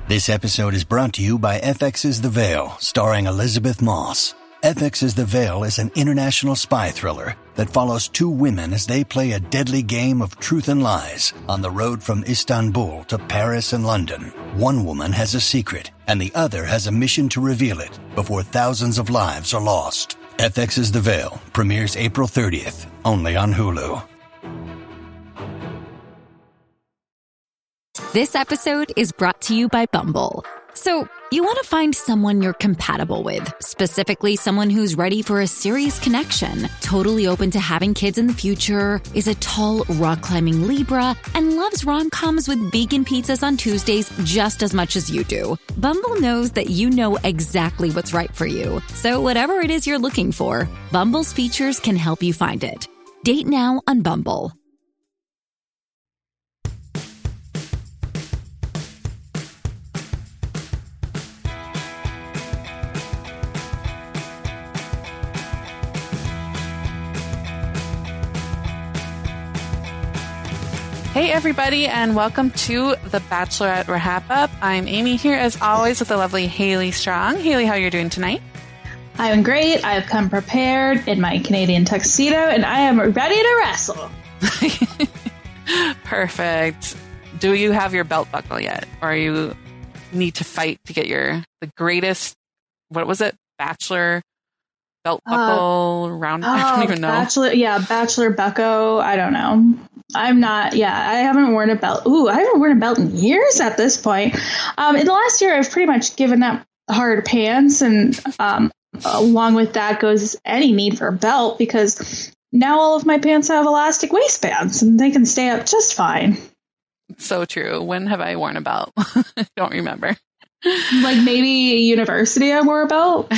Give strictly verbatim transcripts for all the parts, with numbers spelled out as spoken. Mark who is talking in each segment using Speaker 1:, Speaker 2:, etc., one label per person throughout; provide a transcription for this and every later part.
Speaker 1: This episode is brought to you by F X's The Veil, starring Elizabeth Moss. F X's The Veil is an international spy thriller that follows two women as they play a deadly game of truth and lies on the road from Istanbul to Paris and London. One woman has a secret, and the other has a mission to reveal it before thousands of lives are lost. F X's The Veil premieres April thirtieth, only on Hulu.
Speaker 2: This episode is brought to you by Bumble. So, you want to find someone you're compatible with, specifically someone who's ready for a serious connection, totally open to having kids in the future, is a tall, rock-climbing Libra, and loves rom-coms with vegan pizzas on Tuesdays just as much as you do. Bumble knows that you know exactly what's right for you. So whatever it is you're looking for, Bumble's features can help you find it. Date now on Bumble.
Speaker 3: Hey everybody, and welcome to the Bachelorette Wrap Up. I'm Amy here as always with the lovely Haley Strong. Haley, how are you doing tonight?
Speaker 4: I'm great. I've come prepared in my Canadian tuxedo, and I am ready to wrestle.
Speaker 3: Perfect. Do you have your belt buckle yet, or you need to fight to get your the greatest? What was it? Bachelor belt buckle uh, round?
Speaker 4: Oh,
Speaker 3: I don't even know.
Speaker 4: Bachelor, yeah, Bachelor bucko. I don't know. I'm not, yeah, I haven't worn a belt. Ooh, I haven't worn a belt in years at this point. Um, in the last year, I've pretty much given up hard pants, and um, along with that goes any need for a belt, because now all of my pants have elastic waistbands, and they can stay up just fine.
Speaker 3: So true. When have I worn a belt? I don't remember.
Speaker 4: Like maybe university I wore a belt.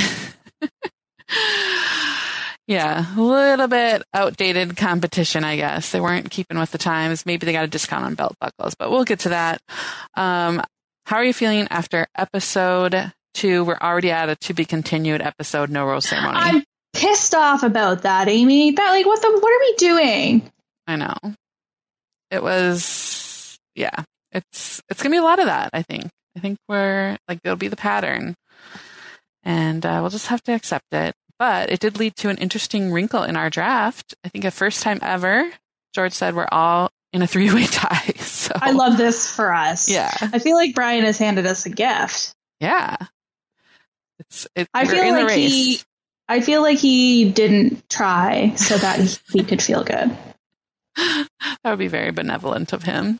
Speaker 3: Yeah, a little bit outdated competition, I guess. They weren't keeping with the times. Maybe they got a discount on belt buckles, but we'll get to that. Um, how are you feeling after episode two? We're already at a to be continued episode, no rose ceremony.
Speaker 4: I'm pissed off about that, Amy. That like, what the? What are we doing?
Speaker 3: I know. It was, yeah. It's it's gonna be a lot of that. I think. I think we're like it'll be the pattern, and uh, we'll just have to accept it. But it did lead to an interesting wrinkle in our draft. I think the first time ever, George said we're all in a three-way tie. So
Speaker 4: I love this for us.
Speaker 3: Yeah.
Speaker 4: I feel like Brian has handed us a gift.
Speaker 3: Yeah. It's it,
Speaker 4: I feel
Speaker 3: in
Speaker 4: like
Speaker 3: the race.
Speaker 4: he I feel like he didn't try so that he could feel good.
Speaker 3: That would be very benevolent of him.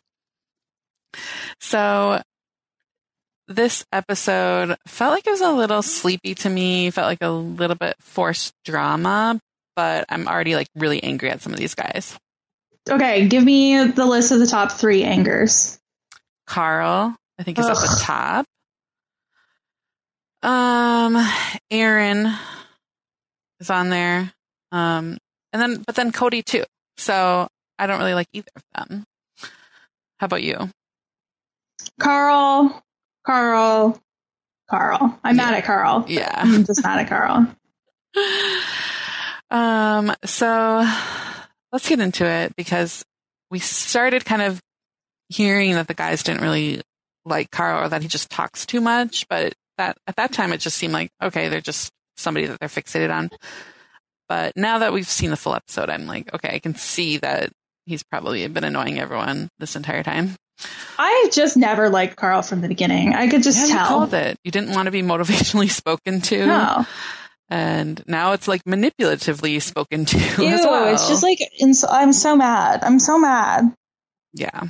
Speaker 3: So this episode felt like it was a little sleepy to me, felt like a little bit forced drama, but I'm already like really angry at some of these guys.
Speaker 4: Okay, give me the list of the top three angers.
Speaker 3: Carl, I think, is Ugh. at the top. Um, Aaron is on there. Um, and then, but then Cody too. So I don't really like either of them. How about you?
Speaker 4: Carl. Carl, Carl. I'm yeah. mad at Carl.
Speaker 3: Yeah.
Speaker 4: I'm just mad at Carl.
Speaker 3: Um, so let's get into it, because we started kind of hearing that the guys didn't really like Carl, or that he just talks too much. But that at that time, it just seemed like, okay, they're just somebody that they're fixated on. But now that we've seen the full episode, I'm like, okay, I can see that he's probably been annoying everyone this entire time.
Speaker 4: I just never liked Carl from the beginning. I could just
Speaker 3: yeah,
Speaker 4: tell.
Speaker 3: You called it. You didn't want to be motivationally spoken to.
Speaker 4: No.
Speaker 3: And now it's like manipulatively spoken to
Speaker 4: Ew,
Speaker 3: as well.
Speaker 4: It's just like, I'm so mad. I'm so mad.
Speaker 3: Yeah.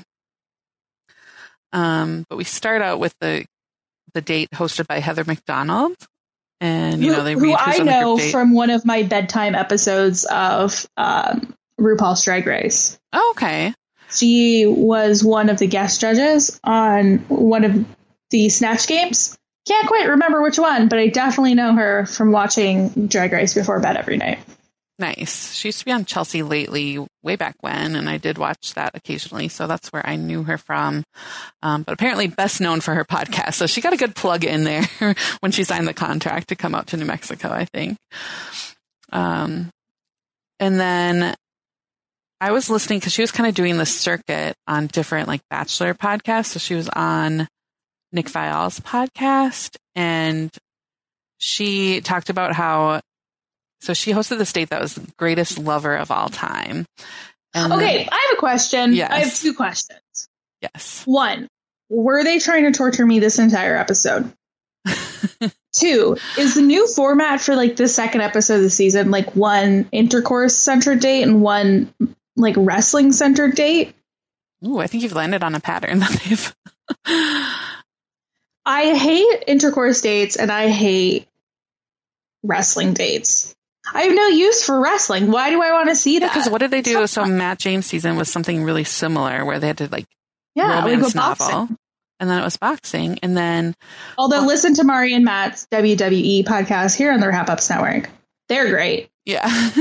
Speaker 3: Um, but we start out with the the date hosted by Heather McDonald. And, you
Speaker 4: who,
Speaker 3: know, they
Speaker 4: who
Speaker 3: read
Speaker 4: I
Speaker 3: who's on the
Speaker 4: know
Speaker 3: group date.
Speaker 4: From one of my bedtime episodes of um, RuPaul's Drag Race.
Speaker 3: Oh, okay.
Speaker 4: She was one of the guest judges on one of the Snatch Games. Can't quite remember which one, but I definitely know her from watching Drag Race before bed every night.
Speaker 3: Nice. She used to be on Chelsea Lately way back when, and I did watch that occasionally, so that's where I knew her from. Um, but apparently best known for her podcast, so she got a good plug in there when she signed the contract to come out to New Mexico, I think. Um, and then I was listening because she was kind of doing the circuit on different like Bachelor podcasts. So she was on Nick Viall's podcast, and she talked about how, so she hosted the state that was the greatest lover of all time. And
Speaker 4: okay, I have a question.
Speaker 3: Yes.
Speaker 4: I have two questions.
Speaker 3: Yes.
Speaker 4: One, were they trying to torture me this entire episode? Two, is the new format for like the second episode of the season like one intercourse centered date and one like wrestling centered date?
Speaker 3: Ooh, I think you've landed on a pattern that they've.
Speaker 4: I hate intercourse dates and I hate wrestling dates. I have no use for wrestling. Why do I want to see that?
Speaker 3: Because what did they do? So Matt James' season was something really similar where they had to like
Speaker 4: yeah,
Speaker 3: romance
Speaker 4: like
Speaker 3: novel,
Speaker 4: boxing.
Speaker 3: And then it was boxing, and then
Speaker 4: although uh, listen to Mari and Matt's W W E podcast here on the Wrap Ups Network, they're great.
Speaker 3: Yeah,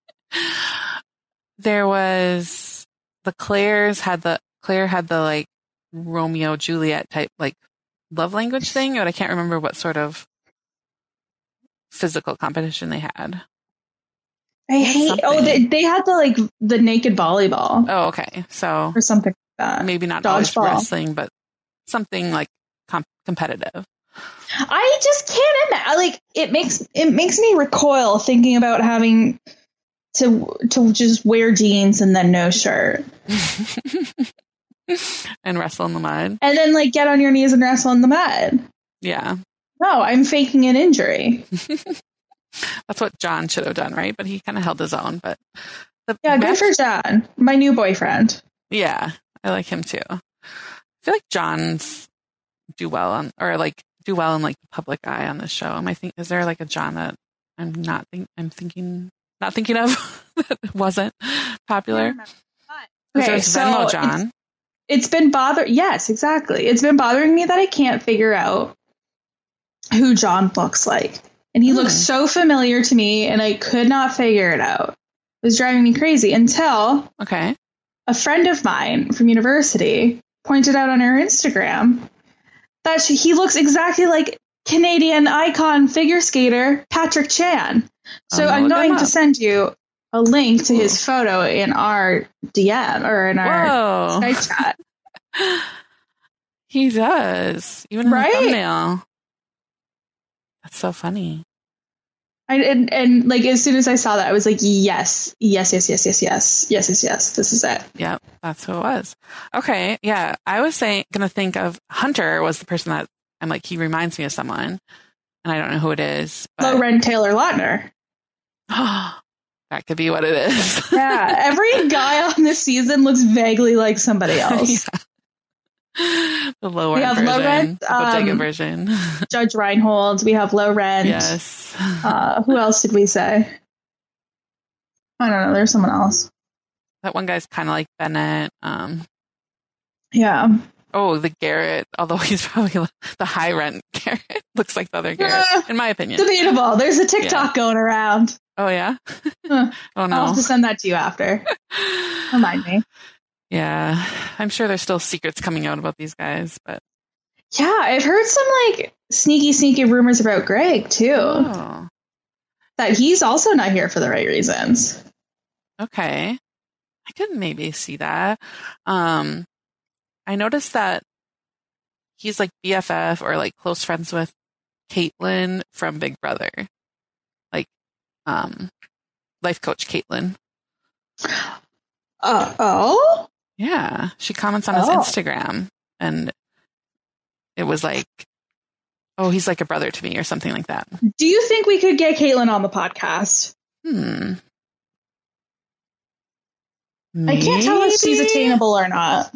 Speaker 3: there was the Claire's had the Claire had the like Romeo Juliet type like love language thing, but I can't remember what sort of physical competition they had.
Speaker 4: I hate. Something. Oh, they they had the like the naked volleyball.
Speaker 3: Oh, okay, so
Speaker 4: or something like that.
Speaker 3: Maybe not
Speaker 4: Dodgeball.
Speaker 3: always wrestling, but something like com- competitive.
Speaker 4: I just can't imagine. Like it makes it makes me recoil thinking about having to to just wear jeans and then no shirt
Speaker 3: and wrestle in the mud,
Speaker 4: and then like get on your knees and wrestle in the mud.
Speaker 3: Yeah.
Speaker 4: No, I'm faking an injury.
Speaker 3: That's what John should have done, right? But he kind of held his own. But the
Speaker 4: yeah,
Speaker 3: match-
Speaker 4: good for John, my new boyfriend.
Speaker 3: Yeah, I like him too. I feel like John's do well on, or like do well in like the public eye on this show. Am I think is there like a John that I'm not think I'm thinking not thinking of that wasn't popular?
Speaker 4: Okay,
Speaker 3: there's
Speaker 4: so
Speaker 3: Venmo John.
Speaker 4: It's, it's been bother. Yes, exactly. It's been bothering me that I can't figure out who John looks like, and he mm. looks so familiar to me, and I could not figure it out. It was driving me crazy until
Speaker 3: okay.
Speaker 4: a friend of mine from university pointed out on her Instagram that she, he looks exactly like Canadian icon figure skater Patrick Chan. So I'm going to send you a link to his photo in our D M or in our
Speaker 3: Whoa.
Speaker 4: Skype chat.
Speaker 3: He does, even in
Speaker 4: right?
Speaker 3: the thumbnail. That's so funny.
Speaker 4: I, and, and like as soon as I saw that, I was like, yes, yes, yes, yes, yes, yes, yes, yes, yes. This is it.
Speaker 3: Yep, that's who it was. Okay, yeah. I was saying, gonna think of Hunter was the person that I'm like, he reminds me of someone, and I don't know who it is. But...
Speaker 4: Loren Taylor Lautner.
Speaker 3: That could be what it is.
Speaker 4: Yeah, every guy on this season looks vaguely like somebody else.
Speaker 3: Yeah. The low
Speaker 4: we have
Speaker 3: version,
Speaker 4: low rent,
Speaker 3: the bodega
Speaker 4: um,
Speaker 3: version.
Speaker 4: Judge Reinhold. We have low rent.
Speaker 3: Yes.
Speaker 4: Uh, who else did we say? I don't know. There's someone else.
Speaker 3: That one guy's kind of like Bennett. Um,
Speaker 4: yeah.
Speaker 3: Oh, the Garrett. Although he's probably the high rent Garrett. Looks like the other Garrett, uh, in my opinion.
Speaker 4: Debatable. There's a TikTok yeah. going around.
Speaker 3: Oh yeah.
Speaker 4: Huh.
Speaker 3: Oh no.
Speaker 4: I'll have to send that to you after. Remind me.
Speaker 3: Yeah, I'm sure there's still secrets coming out about these guys, but
Speaker 4: yeah, I've heard some like sneaky, sneaky rumors about Greg too.
Speaker 3: Oh.
Speaker 4: That he's also not here for the right reasons.
Speaker 3: Okay, I could maybe see that. Um, I noticed that he's like B F F or like close friends with Caitlyn from Big Brother, like um, life coach Caitlyn.
Speaker 4: Uh oh.
Speaker 3: Yeah, she comments on his oh. Instagram, and it was like, oh, he's like a brother to me or something like that.
Speaker 4: Do you think we could get Caitlyn on the podcast?
Speaker 3: Hmm.
Speaker 4: Maybe? I can't tell if she's attainable or not.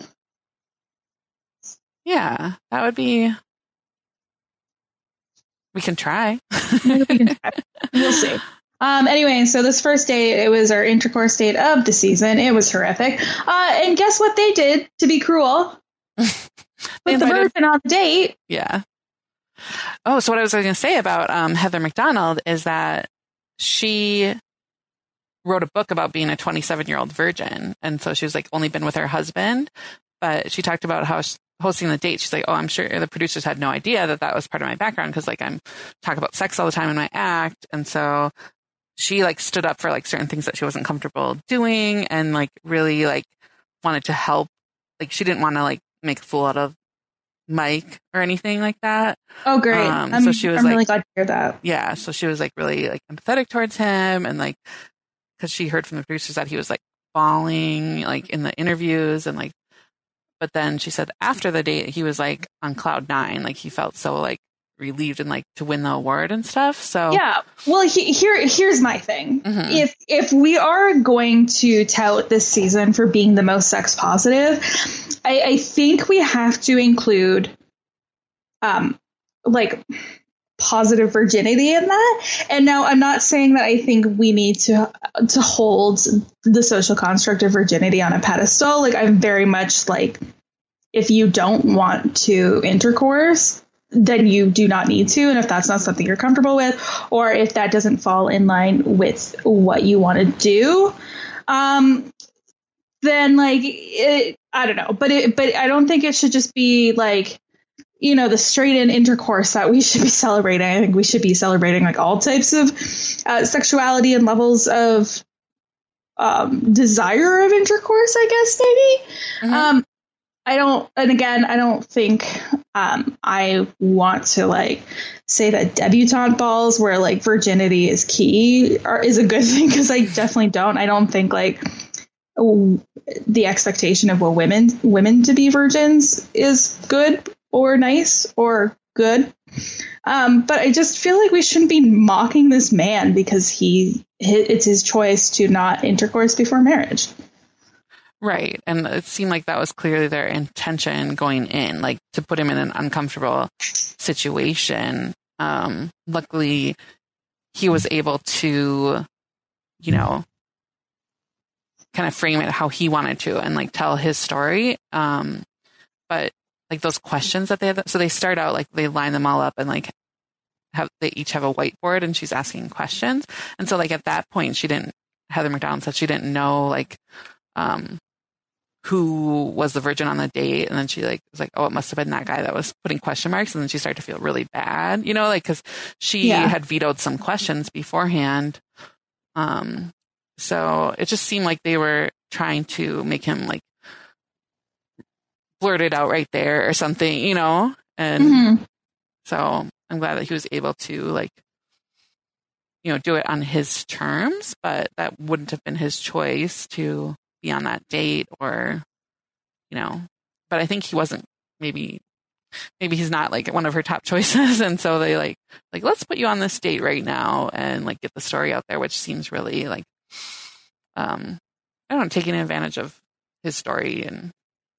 Speaker 3: Yeah, that would be... We can try.
Speaker 4: we can try. We'll see. Um, anyway, so this first date, it was our intercourse date of the season. It was horrific. Uh, and guess what they did to be cruel? Put the virgin on the date.
Speaker 3: Yeah. Oh, so what I was going to say about um, Heather McDonald is that she wrote a book about being a twenty-seven-year-old virgin. And so she was like only been with her husband. But she talked about how she, hosting the date, she's like, oh, I'm sure the producers had no idea that that was part of my background because like I'm talking about sex all the time in my act. And so she like stood up for like certain things that she wasn't comfortable doing and like really like wanted to help. Like she didn't want to like make a fool out of Mike or anything like that.
Speaker 4: Oh, great.
Speaker 3: Um,
Speaker 4: I'm,
Speaker 3: so she was
Speaker 4: I'm
Speaker 3: like,
Speaker 4: really glad to hear that.
Speaker 3: Yeah. So she was like really like empathetic towards him. And like, cause she heard from the producers that he was like bawling like in the interviews and like, but then she said after the date, he was like on cloud nine. Like he felt so like relieved and like to win the award and stuff. So
Speaker 4: yeah. Well, he, here, here's my thing.
Speaker 3: Mm-hmm.
Speaker 4: If, if we are going to tout this season for being the most sex positive, I, I think we have to include, um, like positive virginity in that. And now I'm not saying that I think we need to, to hold the social construct of virginity on a pedestal. Like I'm very much like, if you don't want to intercourse, then you do not need to. And if that's not something you're comfortable with, or if that doesn't fall in line with what you want to do, um, then like, it, I don't know, but it, but I don't think it should just be like, you know, the straight in intercourse that we should be celebrating. I think we should be celebrating like all types of uh, sexuality and levels of um, desire of intercourse, I guess, maybe. Mm-hmm. Um, I don't, and again, I don't think um, I want to like say that debutante balls where like virginity is key are, is a good thing, because I definitely don't. I don't think like w- the expectation of what women women to be virgins is good or nice or good. Um, but I just feel like we shouldn't be mocking this man because he it's his choice to not intercourse before marriage.
Speaker 3: Right. And it seemed like that was clearly their intention going in, like to put him in an uncomfortable situation. Um, luckily, he was able to, you know, kind of frame it how he wanted to and like tell his story. Um, but like those questions that they had, so they start out like they line them all up and like have, they each have a whiteboard and she's asking questions. And so like at that point, she didn't, Heather McDonald said she didn't know like, um, who was the virgin on the date. And then she like was like, oh, it must have been that guy that was putting question marks. And then she started to feel really bad, you know, like, cause she yeah. had vetoed some questions beforehand. Um, so it just seemed like they were trying to make him like blurt it out right there or something, you know? And mm-hmm. so I'm glad that he was able to like, you know, do it on his terms, but that wouldn't have been his choice to be on that date or, you know, but I think he wasn't maybe, maybe he's not like one of her top choices. And so they like, like, let's put you on this date right now and like get the story out there, which seems really like, um, I don't know, taking advantage of his story and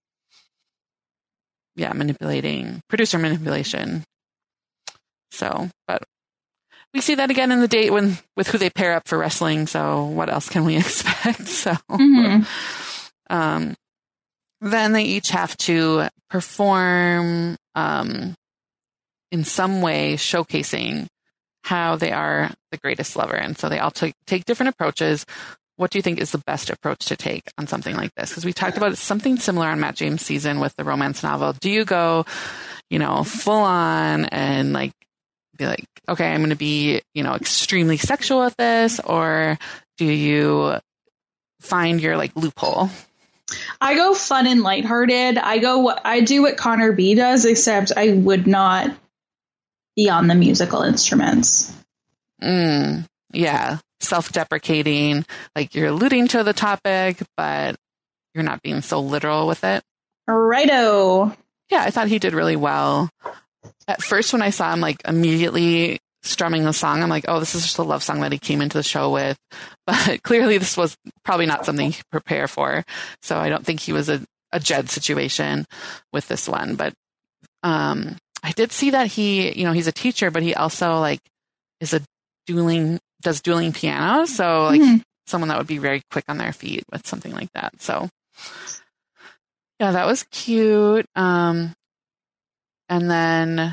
Speaker 3: yeah, manipulating, producer manipulation. So, but we see that again in the date when with who they pair up for wrestling. So what else can we expect? So, mm-hmm. um, then they each have to perform um, in some way, showcasing how they are the greatest lover. And so they all t- take different approaches. What do you think is the best approach to take on something like this? Because we talked about something similar on Matt James' season with the romance novel. Do you go, you know, full on and like, be like, okay, I'm going to be, you know, extremely sexual with this, or do you find your like loophole?
Speaker 4: I go fun and lighthearted. I go, I do what Connor B does, except I would not be on the musical instruments.
Speaker 3: Mm, yeah. Self-deprecating, like you're alluding to the topic, but you're not being so literal with it.
Speaker 4: Righto.
Speaker 3: Yeah, I thought he did really well. At first, when I saw him like immediately strumming the song, I'm like, oh, this is just a love song that he came into the show with. But clearly this was probably not something he prepared for. So I don't think he was a, a Jed situation with this one. But um, I did see that he, you know, he's a teacher, but he also like is a dueling, does dueling piano. So like mm-hmm. someone that would be very quick on their feet with something like that. So yeah, that was cute. Um, And then,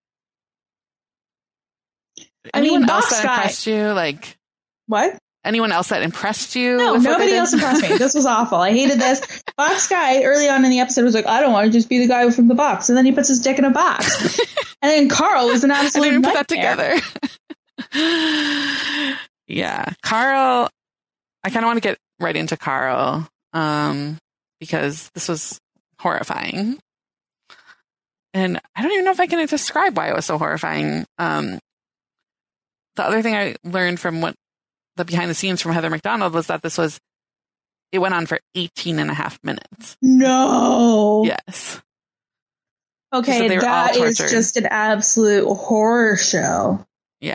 Speaker 4: I
Speaker 3: anyone
Speaker 4: mean,
Speaker 3: else
Speaker 4: Box
Speaker 3: that
Speaker 4: Guy.
Speaker 3: impressed you? Like,
Speaker 4: what?
Speaker 3: Anyone else that impressed you?
Speaker 4: No, nobody else impressed me. This was awful. I hated this. Box Guy early on in the episode was like, I don't want to just be the guy from the box. And then he puts his dick in a box. And then Carl was an absolute
Speaker 3: I didn't
Speaker 4: nightmare.
Speaker 3: put that together. Yeah. Carl, I kind of want to get right into Carl um, because this was horrifying. And I don't even know if I can describe why it was so horrifying. Um, the other thing I learned from what the behind the scenes from Heather McDonald was that this was, it went on for eighteen and a half minutes.
Speaker 4: No.
Speaker 3: Yes.
Speaker 4: Okay, that is just an absolute horror show.
Speaker 3: Yeah.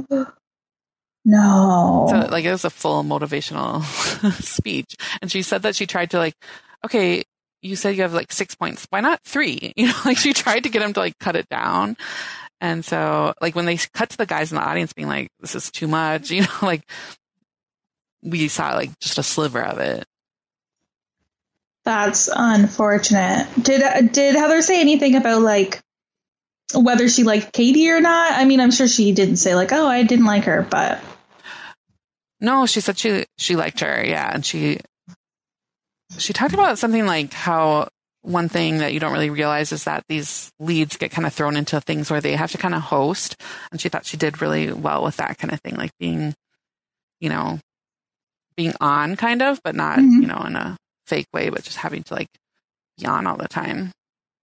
Speaker 4: No.
Speaker 3: So, like, it was a full motivational speech. And she said that she tried to, like, okay, you said you have, like, six points. Why not three? You know, like, she tried to get him to, like, cut it down. And so, like, when they cut to the guys in the audience being like, this is too much, you know, like, we saw, like, just a sliver of it.
Speaker 4: That's unfortunate. Did did Heather say anything about, like, whether she liked Katie or not? I mean, I'm sure she didn't say, like, oh, I didn't like her, but...
Speaker 3: No, she said she she liked her, yeah. And she she talked about something like how one thing that you don't really realize is that these leads get kind of thrown into things where they have to kind of host. And she thought she did really well with that kind of thing, like being, you know, being on kind of, but not, mm-hmm. you know, in a fake way, but just having to, like, be on all the time.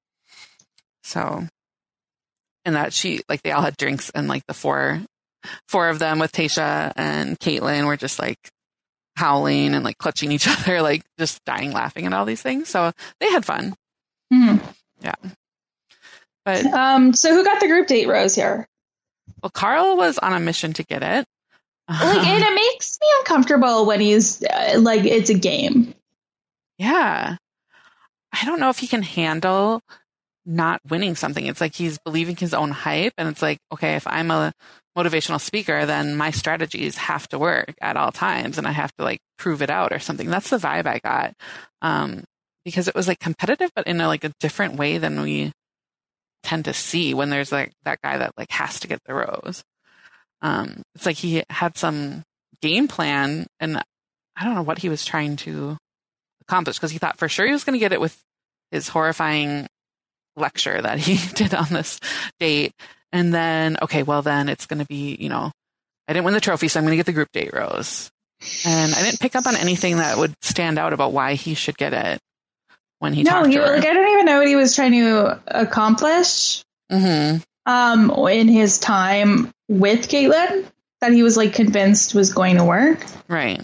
Speaker 3: So, and that she, like, they all had drinks, and, like, the four four of them with Tayshia and Kaitlyn were just, like, howling and, like, clutching each other, like, just dying laughing and all these things. So they had fun.
Speaker 4: Mm-hmm.
Speaker 3: Yeah. But
Speaker 4: um, so who got the group date rose here?
Speaker 3: Well, Carl was on a mission to get it.
Speaker 4: Like, and it makes me uncomfortable when he's uh, like, it's a game.
Speaker 3: Yeah. I don't know if he can handle not winning something. It's like he's believing his own hype, and it's like, okay, if I'm a motivational speaker, then my strategies have to work at all times, and I have to, like, prove it out or something. That's the vibe I got. Um, because it was, like, competitive, but in a, like, a different way than we tend to see when there's, like, that guy that, like, has to get the rose. Um, it's like he had some game plan, and I don't know what he was trying to accomplish, because he thought for sure he was going to get it with his horrifying lecture that he did on this date. And then, okay, well, then it's going to be, you know, I didn't win the trophy, so I'm going to get the group date rose. And I didn't pick up on anything that would stand out about why he should get it when he
Speaker 4: no,
Speaker 3: talked
Speaker 4: he,
Speaker 3: to her.
Speaker 4: Like, I don't even know what he was trying to accomplish
Speaker 3: mm-hmm.
Speaker 4: um, in his time with Kaitlyn, that he was, like, convinced was going to work.
Speaker 3: Right.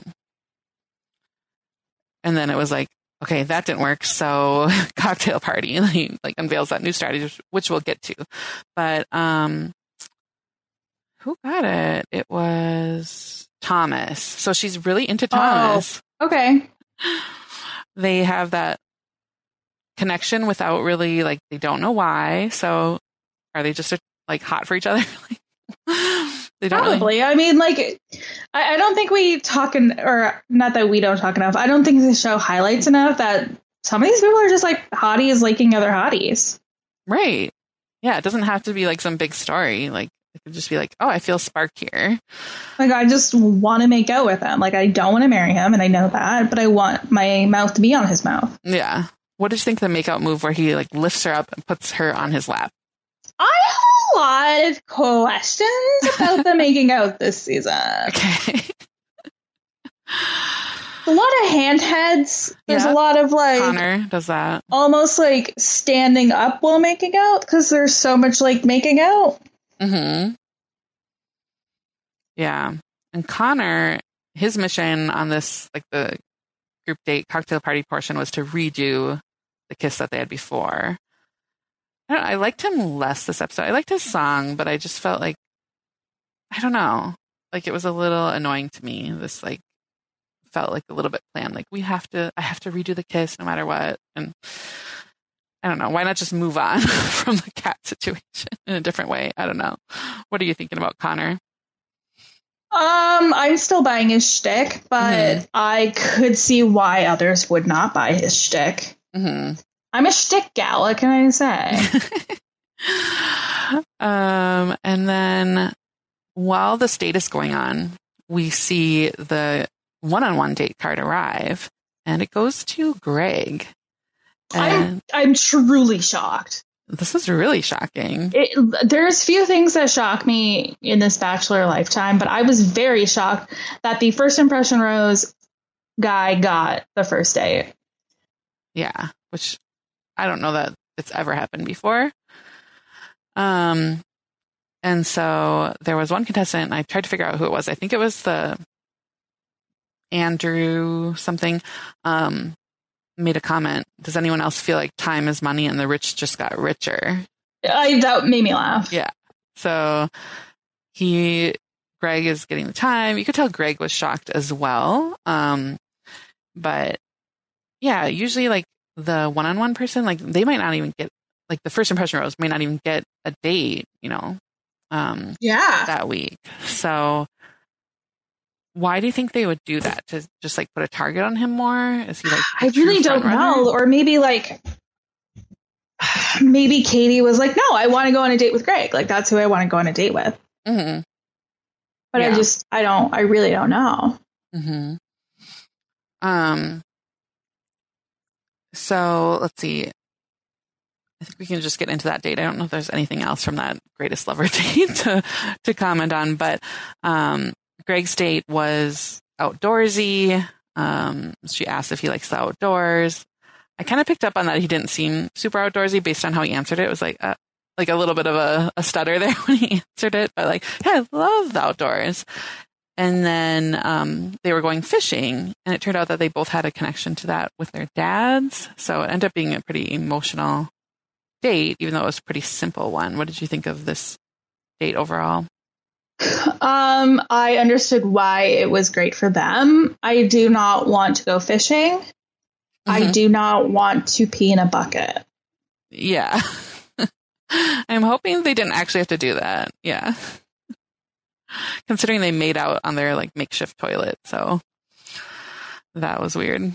Speaker 3: And then it was like, okay, that didn't work. So cocktail party. And he, like, unveils that new strategy, which we'll get to. But um, who got it? It was Thomas. So she's really into Thomas.
Speaker 4: Oh, okay.
Speaker 3: They have that connection without really, like, they don't know why. So are they just, like, hot for each other? They don't
Speaker 4: Probably.
Speaker 3: Really...
Speaker 4: I mean, like, I, I don't think we talk, in, or not that we don't talk enough. I don't think the show highlights enough that some of these people are just, like, hotties liking other hotties.
Speaker 3: Right. Yeah. It doesn't have to be, like, some big story. Like, it could just be like, oh, I feel spark here.
Speaker 4: Like, I just want to make out with him. Like, I don't want to marry him, and I know that, but I want my mouth to be on his mouth.
Speaker 3: Yeah. What did you think of the makeout move where he, like, lifts her up and puts her on his lap?
Speaker 4: I have a lot of questions about the making out this season.
Speaker 3: Okay.
Speaker 4: A lot of hand heads. There's
Speaker 3: yeah.
Speaker 4: a lot of, like,
Speaker 3: Connor does that.
Speaker 4: Almost like standing up while making out, because there's so much, like, making out.
Speaker 3: Mm-hmm. Yeah. And Connor, his mission on this, like, the group date cocktail party portion was to redo the kiss that they had before. I, don't know, I liked him less this episode. I liked his song, but I just felt like, I don't know, like, it was a little annoying to me. This, like, felt like a little bit planned. Like, we have to, I have to redo the kiss no matter what. And I don't know, why not just move on from the cat situation in a different way? I don't know. What are you thinking about Connor?
Speaker 4: Um, I'm still buying his shtick, but mm-hmm. I could see why others would not buy his shtick.
Speaker 3: Mm-hmm.
Speaker 4: I'm a shtick gal, what can I say?
Speaker 3: um, and then while the date is going on, we see the one-on-one date card arrive, and it goes to Greg.
Speaker 4: I'm I'm truly shocked.
Speaker 3: This is really shocking.
Speaker 4: It, there's few things that shock me in this Bachelor lifetime, but I was very shocked that the first impression rose guy got the first date.
Speaker 3: Yeah, which I don't know that it's ever happened before. Um, and so there was one contestant, and I tried to figure out who it was. I think it was the Andrew something, um, made a comment. Does anyone else feel like time is money and the rich just got richer?
Speaker 4: I, that made me laugh.
Speaker 3: Yeah. So he, Greg is getting the time. You could tell Greg was shocked as well. Um, but yeah, usually like the one-on-one person, like they might not even get, like the first impression rose might not even get a date, you know, um,
Speaker 4: yeah,
Speaker 3: that week. So why do you think they would do that? To just like put a target on him more? Is he like,
Speaker 4: I really don't know. Or maybe like, maybe Katie was like, no, I want to go on a date with Greg. Like, that's who I want to go on a date with.
Speaker 3: Mm-hmm.
Speaker 4: But
Speaker 3: yeah.
Speaker 4: I just, I don't, I really don't know.
Speaker 3: Mm-hmm. Um, so let's see. I think we can just get into that date. I don't know if there's anything else from that greatest lover date to, to comment on, but, um, Greg's date was outdoorsy. Um, she asked if he likes the outdoors. I kind of picked up on that. He didn't seem super outdoorsy based on how he answered it. It was like, uh, like a little bit of a, a stutter there when he answered it, but like, yeah, I love the outdoors. And then, um, they were going fishing, and it turned out that they both had a connection to that with their dads. So it ended up being a pretty emotional date, even though it was a pretty simple one. What did you think of this date overall?
Speaker 4: Um, I understood why it was great for them. I do not want to go fishing. Mm-hmm. I do not want to pee in a bucket.
Speaker 3: Yeah. I'm hoping they didn't actually have to do that. Yeah. Considering they made out on their like makeshift toilet. So that was weird.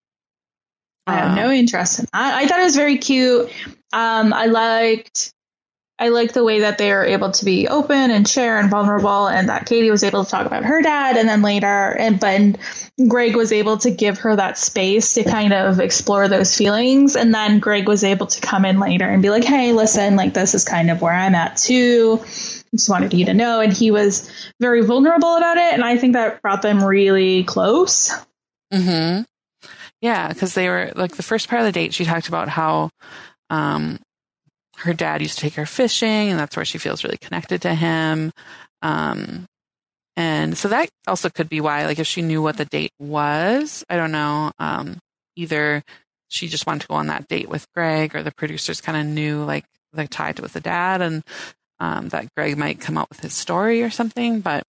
Speaker 4: I have um, no interest in that. I thought it was very cute. Um, I liked I like the way that they are able to be open and share and vulnerable, and that Katie was able to talk about her dad, and then later, and but Greg was able to give her that space to kind of explore those feelings. And then Greg was able to come in later and be like, hey, listen, like this is kind of where I'm at too. Just wanted you to know. And he was very vulnerable about it. And I think that brought them really close.
Speaker 3: Mm-hmm. Yeah, because they were like the first part of the date, she talked about how, um, her dad used to take her fishing, and that's where she feels really connected to him. Um, and so that also could be why, like, if she knew what the date was, I don't know. Um, either she just wanted to go on that date with Greg, or the producers kind of knew, like, the tie to with the dad, and um, that Greg might come out with his story or something. But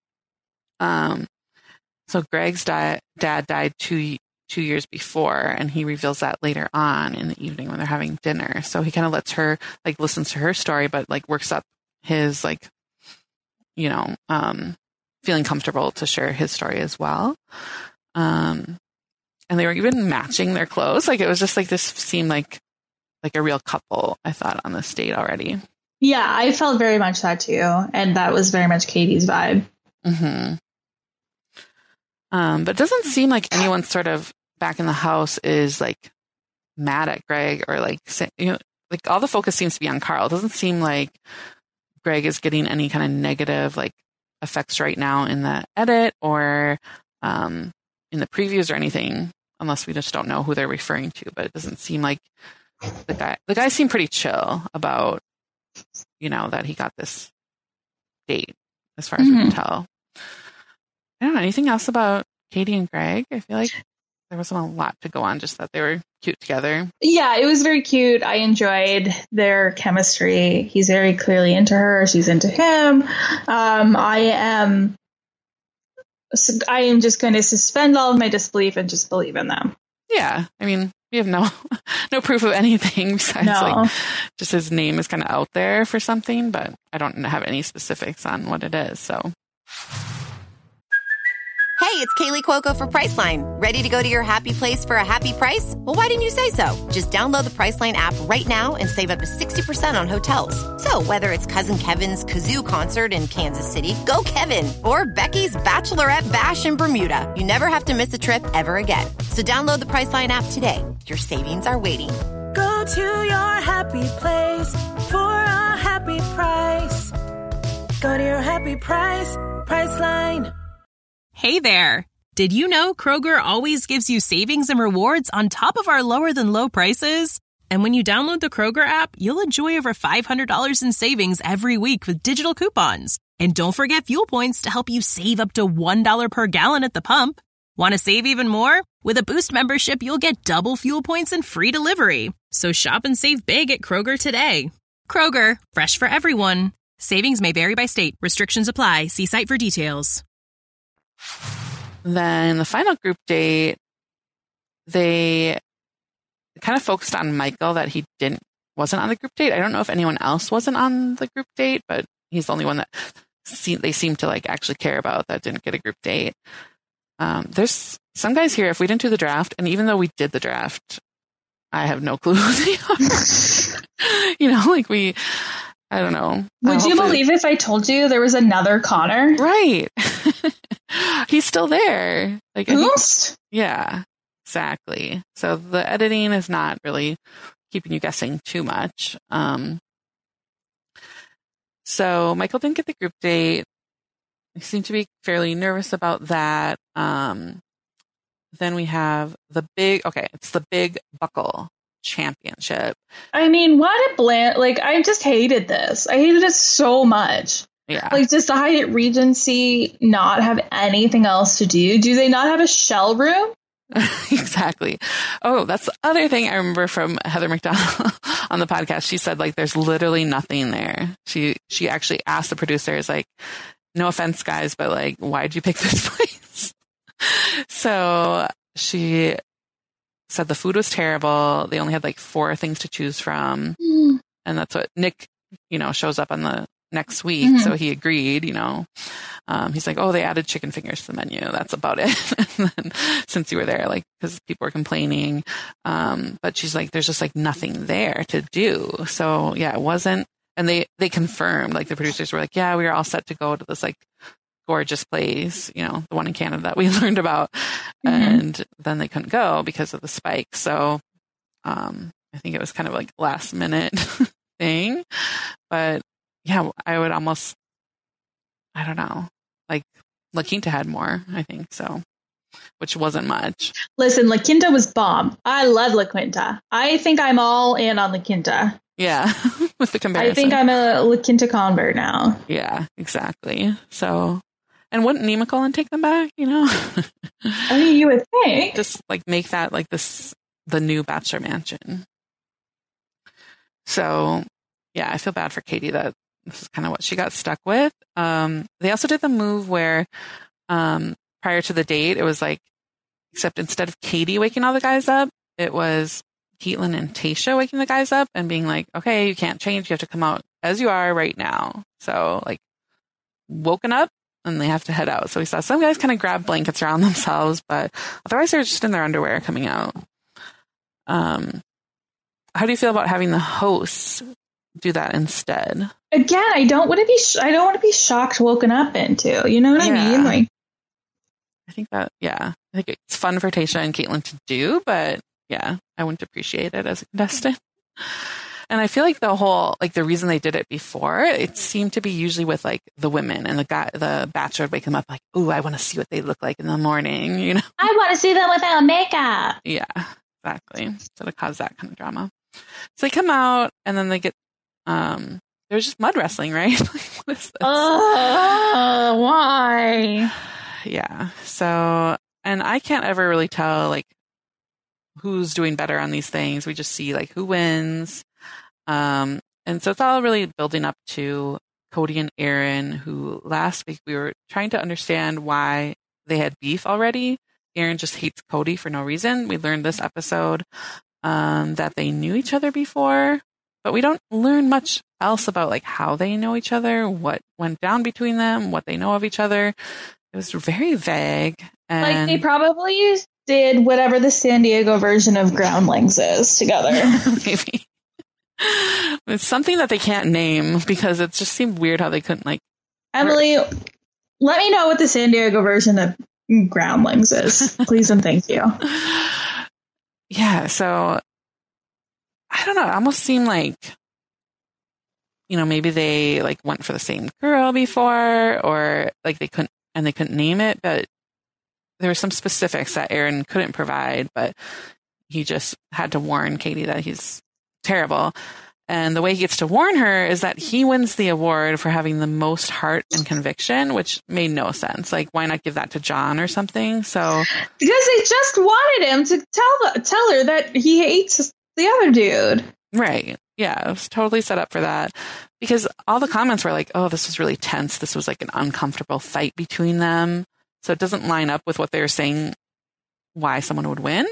Speaker 3: um, so Greg's di- dad died two two years before, and he reveals that later on in the evening when they're having dinner. So he kind of lets her, like, listens to her story, but like works up his, like, you know, um, feeling comfortable to share his story as well. Um, and they were even matching their clothes. Like, it was just like, this seemed like, like a real couple, I thought, on this date already.
Speaker 4: Yeah, I felt very much that too. And that was very much Katie's vibe.
Speaker 3: Mm-hmm. Um, but it doesn't seem like anyone sort of back in the house is like mad at Greg, or like, you know, like all the focus seems to be on Carl. It doesn't seem like Greg is getting any kind of negative like effects right now in the edit or um, in the previews or anything, unless we just don't know who they're referring to. But it doesn't seem like the guy, the guy seemed pretty chill about, you know, that he got this date, as far as mm-hmm. we can tell. I don't know, anything else about Katie and Greg? I feel like there wasn't a lot to go on, just that they were cute together. Yeah,
Speaker 4: it was very cute. I enjoyed their chemistry. He's very clearly into her. She's into him. Um, I am I am just going to suspend all of my disbelief and just believe in them.
Speaker 3: Yeah, I mean, we have no no proof of anything besides no. like just his name is kind of out there for something, but I don't have any specifics on what it is, so...
Speaker 5: Hey, it's Kaylee Cuoco for Priceline. Ready to go to your happy place for a happy price? Well, why didn't you say so? Just download the Priceline app right now and save up to sixty percent on hotels. So whether it's Cousin Kevin's Kazoo Concert in Kansas City, go Kevin, or Becky's Bachelorette Bash in Bermuda, you never have to miss a trip ever again. So download the Priceline app today. Your savings are waiting.
Speaker 6: Go to your happy place for a happy price. Go to your happy price, Priceline.
Speaker 7: Hey there! Did you know Kroger always gives you savings and rewards on top of our lower-than-low prices? And when you download the Kroger app, you'll enjoy over five hundred dollars in savings every week with digital coupons. And don't forget fuel points to help you save up to one dollar per gallon at the pump. Want to save even more? With a Boost membership, you'll get double fuel points and free delivery. So shop and save big at Kroger today. Kroger, fresh for everyone. Savings may vary by state. Restrictions apply. See site for details.
Speaker 3: Then the final group date, they kind of focused on Michael, that he didn't wasn't on the group date. I don't know if anyone else wasn't on the group date, but he's the only one that see, they seem to like actually care about that didn't get a group date. Um, there's some guys here, if we didn't do the draft, and even though we did the draft, I have no clue who they are. You know, like we, I don't know.
Speaker 4: Would you believe if I told you there was another Connor?
Speaker 3: Right. He's still there. Like,
Speaker 4: Oost?
Speaker 3: Yeah, exactly. So the editing is not really keeping you guessing too much. Um, so Michael didn't get the group date. He seemed to be fairly nervous about that. Um, then we have the big, okay, it's the Big Buckle Championship.
Speaker 4: I mean, what a bland, like, I just hated this. I hated it so much.
Speaker 3: Yeah.
Speaker 4: Like, does the Hyatt Regency not have anything else to do? Do they not have a shell room?
Speaker 3: Exactly. Oh, that's the other thing I remember from Heather McDonald on the podcast. She said, like, there's literally nothing there. She, she actually asked the producers, like, no offense, guys, but like, why'd you pick this place? So she said the food was terrible. They only had like four things to choose from. Mm. And that's what Nick, you know, shows up on the next week. Mm-hmm. So he agreed, you know, um, he's like, oh, they added chicken fingers to the menu. That's about it. And then, since you were there, like, because people were complaining. Um, but she's like, there's just like nothing there to do. So yeah, it wasn't. And they, they confirmed, like the producers were like, yeah, we were all set to go to this like gorgeous place, you know, the one in Canada that we learned about. Mm-hmm. And then they couldn't go because of the spike. So um, I think it was kind of like last minute thing. But yeah, I would almost, I don't know, like La Quinta had more, I think so, which wasn't much.
Speaker 4: Listen, La Quinta was bomb. I love La Quinta. I think I'm all in on La Quinta.
Speaker 3: Yeah, with the comparison.
Speaker 4: I think I'm a La Quinta convert now.
Speaker 3: Yeah, exactly. So, and wouldn't Nima Cullen take them back, you know?
Speaker 4: I mean, you would think.
Speaker 3: Just like make that like this, the new Bachelor Mansion. So, yeah, I feel bad for Katie that this is kind of what she got stuck with. Um, they also did the move where um, prior to the date, it was like, except instead of Katie waking all the guys up, it was Caitlin and Tayshia waking the guys up and being like, okay, you can't change. You have to come out as you are right now. So like woken up and they have to head out. So we saw some guys kind of grab blankets around themselves, but otherwise they're just in their underwear coming out. Um, how do you feel about having the hosts do that instead?
Speaker 4: Again, I don't want to be, sh- I don't want to be shocked woken up into, you know what
Speaker 3: yeah.
Speaker 4: I mean? Like,
Speaker 3: I think that, yeah, I think it's fun for Tayshia and Caitlin to do, but yeah, I wouldn't appreciate it as a contestant. And I feel like the whole, like the reason they did it before, it seemed to be usually with like the women and the guy, the bachelor would wake them up like, ooh, I want to see what they look like in the morning, you know?
Speaker 4: I want to see them without makeup.
Speaker 3: Yeah, exactly. So to cause that kind of drama. So they come out and then they get, um, there's just mud wrestling, right? Like, what is this?
Speaker 4: Uh, why?
Speaker 3: Yeah. So, and I can't ever really tell like who's doing better on these things. We just see like who wins. Um, and so it's all really building up to Cody and Aaron, who last week we were trying to understand why they had beef already. Aaron just hates Cody for no reason. We learned this episode um, that they knew each other before, but we don't learn much else about like how they know each other, what went down between them, what they know of each other. It was very vague. And
Speaker 4: like they probably did whatever the San Diego version of Groundlings is together.
Speaker 3: Maybe. It's something that they can't name because it just seemed weird how they couldn't like.
Speaker 4: Emily, or- let me know what the San Diego version of Groundlings is, please and thank you.
Speaker 3: Yeah, so I don't know. It almost seemed like, you know, maybe they like went for the same girl before, or like they couldn't and they couldn't name it, but there were some specifics that Aaron couldn't provide, but he just had to warn Katie that he's terrible. And the way he gets to warn her is that he wins the award for having the most heart and conviction, which made no sense. Like, why not give that to John or something? So
Speaker 4: because they just wanted him to tell the, tell her that he hates the other dude.
Speaker 3: Right. Yeah, it was totally set up for that. Because all the comments were like, oh, this was really tense. This was like an uncomfortable fight between them. So it doesn't line up with what they were saying why someone would win.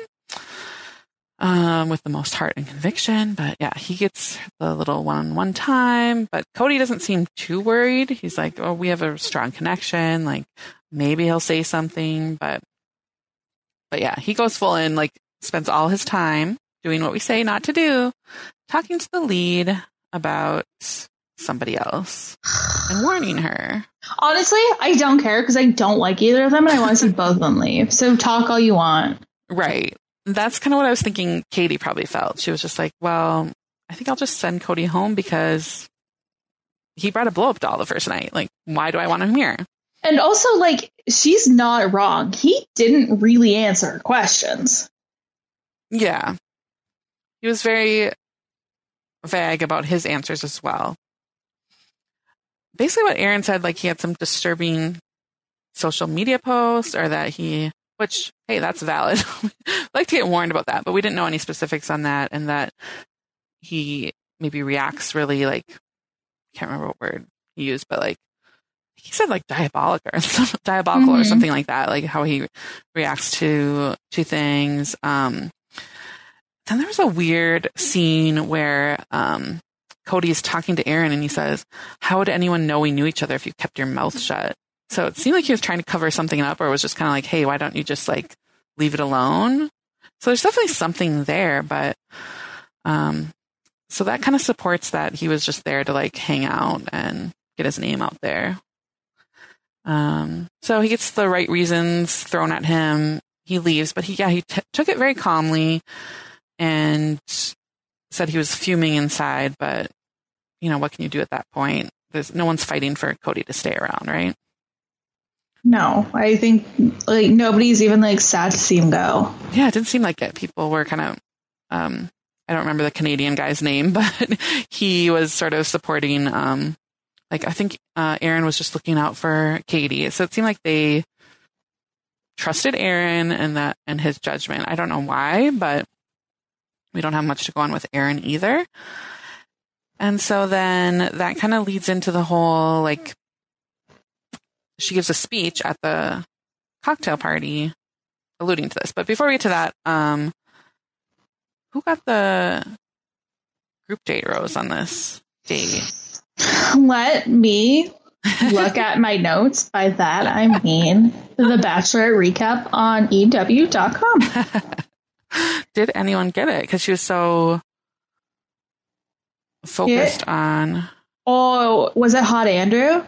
Speaker 3: Um, with the most heart and conviction. But yeah, he gets the little one-on-one time. But Cody doesn't seem too worried. He's like, oh, we have a strong connection. Like, maybe he'll say something. But, but yeah, he goes full in, like, spends all his time doing what we say not to do, talking to the lead about somebody else and warning her.
Speaker 4: Honestly, I don't care because I don't like either of them and I want to see both of them leave. So talk all you want.
Speaker 3: Right. That's kind of what I was thinking Katie probably felt. She was just like, well, I think I'll just send Cody home because he brought a blow-up doll the first night. Like, why do I want him here?
Speaker 4: And also, like, she's not wrong. He didn't really answer her questions.
Speaker 3: Yeah. He was very vague about his answers as well. Basically what Aaron said, like, he had some disturbing social media posts or that he... Which, hey, that's valid. I'd like to get warned about that, but we didn't know any specifics on that, and that he maybe reacts really, like, I can't remember what word he used, but, like, he said, like, diabolic or diabolical mm-hmm. or something like that, like how he reacts to to things. Um, then there was a weird scene where um, Cody is talking to Aaron, and he says, how would anyone know we knew each other if you kept your mouth shut? So it seemed like he was trying to cover something up, or was just kind of like, hey, why don't you just like leave it alone? So there's definitely something there, but um, so that kind of supports that he was just there to like hang out and get his name out there. Um, so he gets the right reasons thrown at him. He leaves, but he, yeah, he t- took it very calmly and said he was fuming inside, but you know, what can you do at that point? There's no one's fighting for Cody to stay around, right?
Speaker 4: No, I think like nobody's even like sad to see him go.
Speaker 3: Yeah, it didn't seem like it. People were kind of, um, I don't remember the Canadian guy's name, but he was sort of supporting, um, like I think uh, Aaron was just looking out for Katie. So it seemed like they trusted Aaron and that and his judgment. I don't know why, but we don't have much to go on with Aaron either. And so then that kind of leads into the whole like. She gives a speech at the cocktail party alluding to this. But before we get to that, um, who got the group date rose on this date?
Speaker 4: Let me look at my notes. By that, I mean the Bachelorette recap on E W dot com.
Speaker 3: Did anyone get it? Because she was so focused yeah. on...
Speaker 4: Oh, was it Hot Andrew?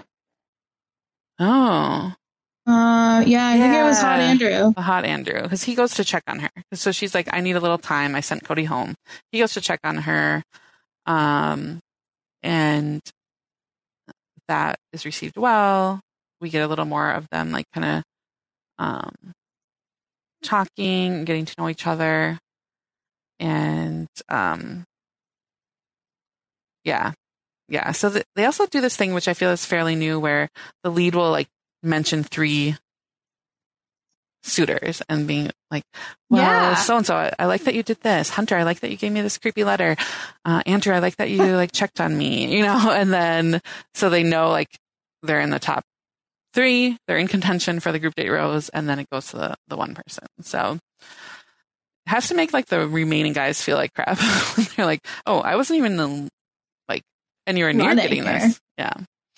Speaker 3: Oh.
Speaker 4: Uh, yeah, I yeah. think it was Hot Andrew.
Speaker 3: The Hot Andrew, because he goes to check on her. So she's like, I need a little time. I sent Cody home. He goes to check on her. Um, and that is received well. We get a little more of them, like, kind of um, talking, getting to know each other. And, um, yeah. Yeah, so the, they also do this thing, which I feel is fairly new, where the lead will like mention three suitors and being like, well, yeah. so-and-so, I, I like that you did this. Hunter, I like that you gave me this creepy letter. Uh, Andrew, I like that you like checked on me, you know, and then so they know like they're in the top three, they're in contention for the group date rose, and then it goes to the, the one person. So it has to make like the remaining guys feel like crap. They're like, oh, I wasn't even the anywhere near getting here. This. Yeah.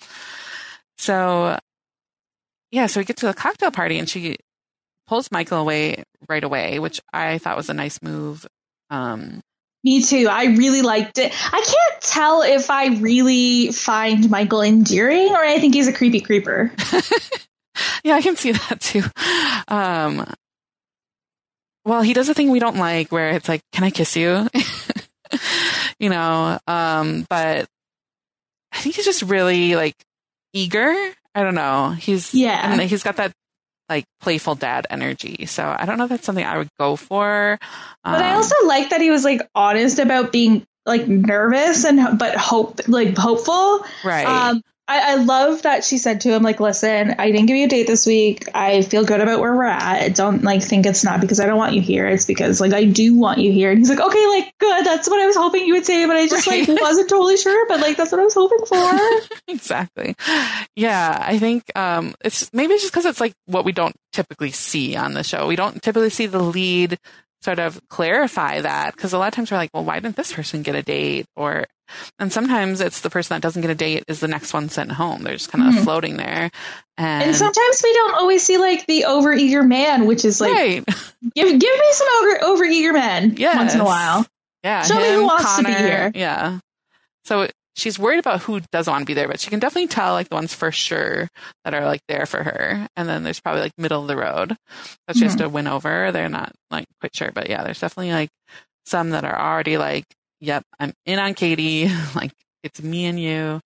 Speaker 3: So, yeah, so we get to the cocktail party and she pulls Michael away right away, which I thought was a nice move. Um,
Speaker 4: Me too. I really liked it. I can't tell if I really find Michael endearing or I think he's a creepy creeper.
Speaker 3: Yeah, I can see that too. Um, well, he does a thing we don't like where it's like, can I kiss you? You know, um, but I think he's just really like eager. I don't know. He's yeah. And he's got that like playful dad energy. So I don't know if that's something I would go for. Um,
Speaker 4: but I also like that he was like honest about being like nervous and but hope like hopeful.
Speaker 3: Right.
Speaker 4: Um, I, I love that she said to him, like, listen, I didn't give you a date this week. I feel good about where we're at. I don't like think it's not because I don't want you here. It's because like I do want you here. And he's like, okay, like good. That's what I was hoping you would say, but I just right. like wasn't totally sure. But like that's what I was hoping for.
Speaker 3: Exactly. Yeah, I think um, it's maybe it's just because it's like what we don't typically see on the show. We don't typically see the lead sort of clarify that, because a lot of times we're like, well, why didn't this person get a date? Or and sometimes it's the person that doesn't get a date is the next one sent home. They're just kind of mm-hmm. floating there. And,
Speaker 4: and sometimes we don't always see like the overeager man, which is like, right. give give me some over overeager men yes. once in a while.
Speaker 3: Yeah.
Speaker 4: Show
Speaker 3: him,
Speaker 4: me who wants
Speaker 3: Connor,
Speaker 4: to be here.
Speaker 3: Yeah. So she's worried about who doesn't want to be there, but she can definitely tell like the ones for sure that are like there for her. And then there's probably like middle of the road that she mm-hmm. has to win over. They're not like quite sure, but yeah, there's definitely like some that are already like, yep, I'm in on Katie. Like it's me and you.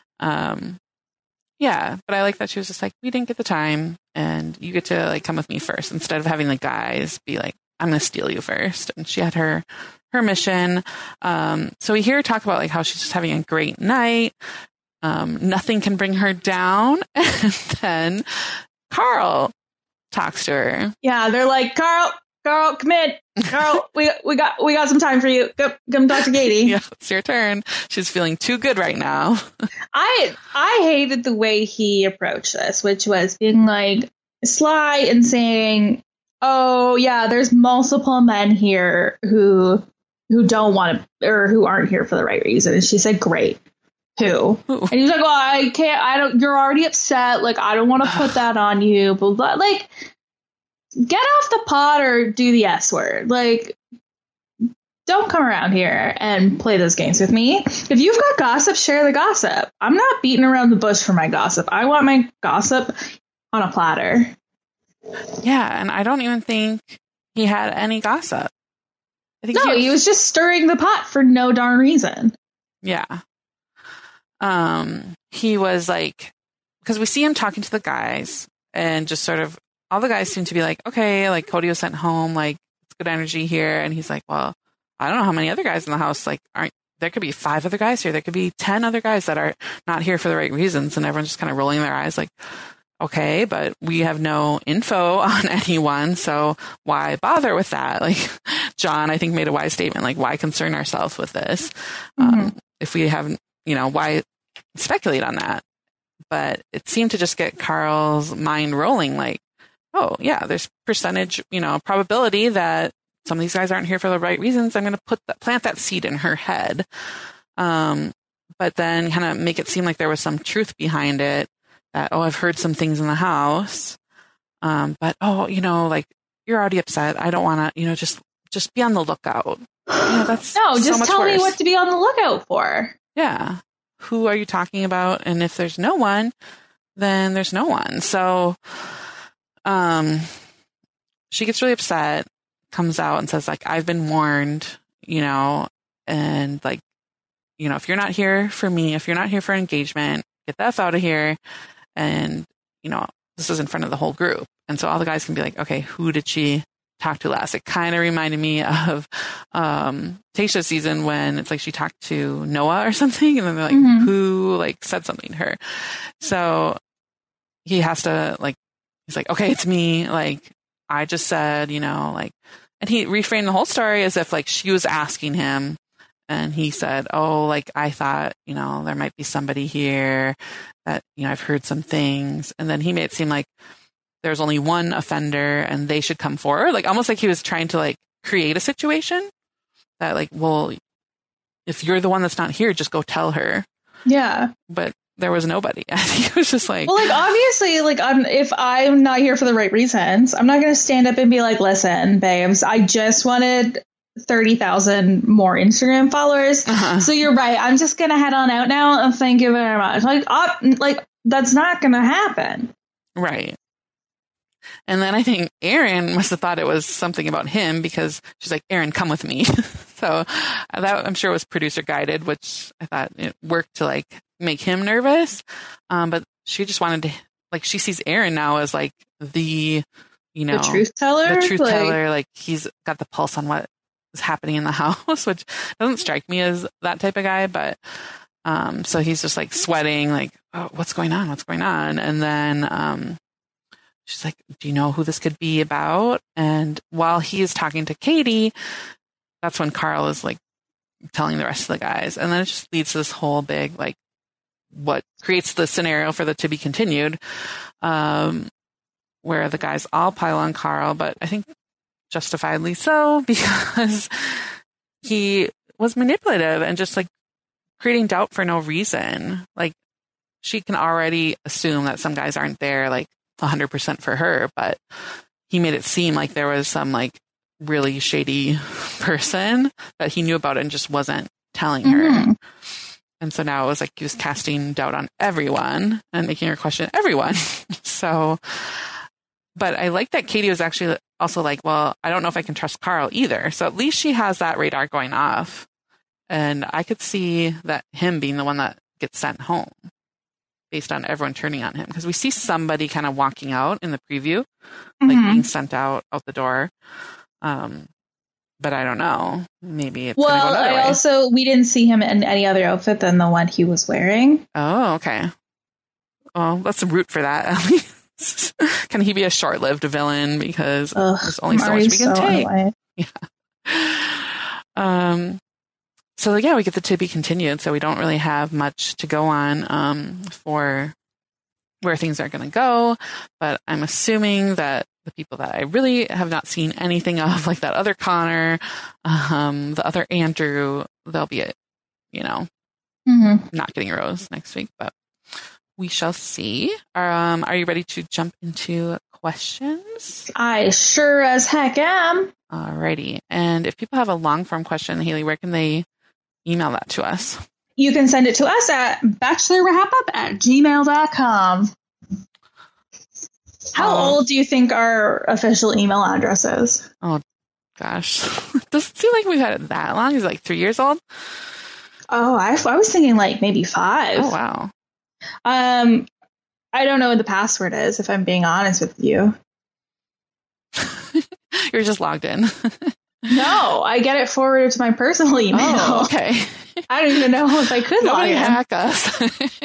Speaker 3: Um, yeah, but I like that she was just like, we didn't get the time and you get to like come with me first instead of having the guys be like, I'm going to steal you first. And she had her, her mission. Um, so we hear her talk about like how she's just having a great night. Um, nothing can bring her down. And then Carl talks to her.
Speaker 4: Yeah. They're like, Carl, Carl, come in. Carl, we, we got, we got some time for you. Come, come talk to Katie.
Speaker 3: Yeah. It's your turn. She's feeling too good right now.
Speaker 4: I, I hated the way he approached this, which was being like sly and saying, oh yeah, there's multiple men here who who don't want to or who aren't here for the right reason. And she said, great. Who? Ooh. And he's like, well, I can't, I don't, you're already upset. Like, I don't want to put that on you. But, but like, get off the pot or do the S word. Like, don't come around here and play those games with me. If you've got gossip, share the gossip. I'm not beating around the bush for my gossip. I want my gossip on a platter.
Speaker 3: Yeah, and I don't even think he had any gossip. I think
Speaker 4: no,
Speaker 3: he was,
Speaker 4: he was just stirring the pot for no darn reason.
Speaker 3: Yeah. Um, he was like, because we see him talking to the guys and just sort of, all the guys seem to be like, okay, like Cody was sent home, like it's good energy here. And he's like, well, I don't know how many other guys in the house, like aren't, there could be five other guys here. There could be ten other guys that are not here for the right reasons. And everyone's just kind of rolling their eyes like, okay, but we have no info on anyone, so why bother with that? Like, John, I think, made a wise statement, like, why concern ourselves with this? Mm-hmm. Um, if we haven't, you know, why speculate on that? But it seemed to just get Carl's mind rolling, like, oh, yeah, there's percentage, you know, probability that some of these guys aren't here for the right reasons. I'm going to put that, plant that seed in her head. Um, but then kind of make it seem like there was some truth behind it. That, oh, I've heard some things in the house, um, but, oh, you know, like, you're already upset. I don't want to, you know, just just be on the lookout. You know, that's
Speaker 4: no,
Speaker 3: so
Speaker 4: just
Speaker 3: much
Speaker 4: tell
Speaker 3: worse.
Speaker 4: me what to be on the lookout for.
Speaker 3: Yeah. Who are you talking about? And if there's no one, then there's no one. So um, she gets really upset, comes out and says, like, I've been warned, you know, and, like, you know, if you're not here for me, if you're not here for engagement, get the F out of here. And, you know, this is in front of the whole group. And so all the guys can be like, okay, who did she talk to last? It kind of reminded me of um, Tayshia's season when it's like she talked to Noah or something. And then they're like, mm-hmm. who like said something to her? So he has to like, he's like, okay, it's me. Like, I just said, you know, like, and he reframed the whole story as if like she was asking him. And he said, oh, like, I thought, you know, there might be somebody here that, you know, I've heard some things. And then he made it seem like there's only one offender and they should come forward. Like, almost like he was trying to, like, create a situation that, like, well, if you're the one that's not here, just go tell her.
Speaker 4: Yeah.
Speaker 3: But there was nobody. I think it was just like...
Speaker 4: Well, like, obviously, like, I'm, if I'm not here for the right reasons, I'm not going to stand up and be like, listen, babes, I just wanted thirty thousand more Instagram followers. Uh-huh. So you're right. I'm just going to head on out now and thank you very much. Like, uh, like that's not going to happen.
Speaker 3: Right. And then I think Aaron must have thought it was something about him because she's like, Aaron, come with me. So that I'm sure was producer guided, which I thought it worked to like make him nervous. Um, but she just wanted to, like, she sees Aaron now as like the, you know,
Speaker 4: the truth teller,
Speaker 3: the truth
Speaker 4: like,
Speaker 3: teller. Like, he's got the pulse on what is happening in the house, which doesn't strike me as that type of guy. But um, so he's just like sweating, like, oh, what's going on? What's going on? And then um, she's like, do you know who this could be about? And while he is talking to Katie, that's when Carl is like telling the rest of the guys. And then it just leads to this whole big, like, what creates the scenario for the to be continued, um, where the guys all pile on Carl, but I think justifiably so, because he was manipulative and just like creating doubt for no reason. Like, she can already assume that some guys aren't there like one hundred percent for her, but he made it seem like there was some like really shady person that he knew about and just wasn't telling her. Mm-hmm. And so now it was like he was casting doubt on everyone and making her question everyone. So, but I like that Katie was actually also like, well, I don't know if I can trust Carl either. So at least she has that radar going off. And I could see that him being the one that gets sent home based on everyone turning on him. Because we see somebody kind of walking out in the preview, mm-hmm. like being sent out, out the door. Um, but I don't know. Maybe it's
Speaker 4: well.
Speaker 3: Go
Speaker 4: I
Speaker 3: way.
Speaker 4: also we didn't see him in any other outfit than the one he was wearing.
Speaker 3: Oh, okay. Well, let's root for that at least. Can he be a short-lived villain? Because Ugh, there's only so much we can so take. Annoying. Yeah. Um. So yeah, we get the to be continued. So we don't really have much to go on um, for where things are going to go. But I'm assuming that the people that I really have not seen anything of, like that other Connor, um, the other Andrew, they'll be, you know, mm-hmm. not getting a rose next week, but we shall see. Um, are you ready to jump into questions?
Speaker 4: I sure as heck am.
Speaker 3: Alrighty. And if people have a long form question, Haley, where can they email that to us?
Speaker 4: You can send it to us at bachelor wrap up at gmail dot com. How um, old do you think our official email address is?
Speaker 3: Oh, gosh. Does it seem like we've had it that long? Is it like three years old?
Speaker 4: Oh, I, I was thinking like maybe five.
Speaker 3: Oh, wow.
Speaker 4: Um, I don't know what the password is, if I'm being honest with you.
Speaker 3: You're just logged in.
Speaker 4: No, I get it forwarded to my personal email.
Speaker 3: Oh, okay.
Speaker 4: I don't even know if I could log in.
Speaker 3: Hack us.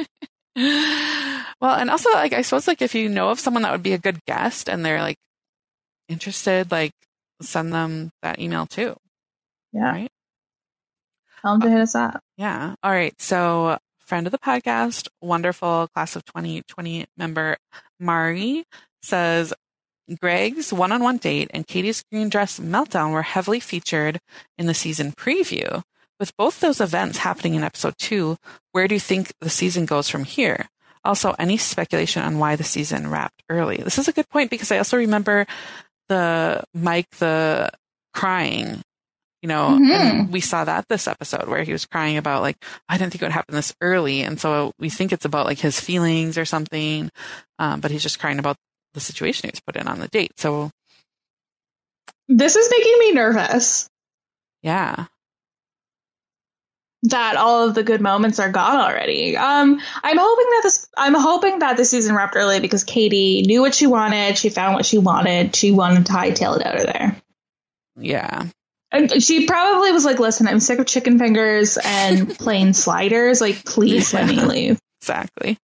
Speaker 3: Well, and also, like, I suppose, like, if you know of someone that would be a good guest and they're, like, interested, like, send them that email, too.
Speaker 4: Yeah.
Speaker 3: Right?
Speaker 4: Tell them to hit us up.
Speaker 3: Yeah. All right. So, friend of the podcast, wonderful class of twenty twenty member, Mari, says, Greg's one-on-one date and Katie's green dress meltdown were heavily featured in the season preview. With both those events happening in episode two, where do you think the season goes from here? Also, any speculation on why the season wrapped early? This is a good point because I also remember the Mike, the crying, you know, mm-hmm. and we saw that this episode where he was crying about like, I didn't think it would happen this early. And so we think it's about like his feelings or something. Um, but he's just crying about the situation he was put in on the date. So
Speaker 4: this is making me nervous.
Speaker 3: Yeah.
Speaker 4: That all of the good moments are gone already. Um, I'm hoping that this, I'm hoping that the season wrapped early because Katie knew what she wanted. She found what she wanted. She wanted to hightail it out of there.
Speaker 3: Yeah.
Speaker 4: And she probably was like, listen, I'm sick of chicken fingers and plain sliders. Like, please let me leave.
Speaker 3: Exactly.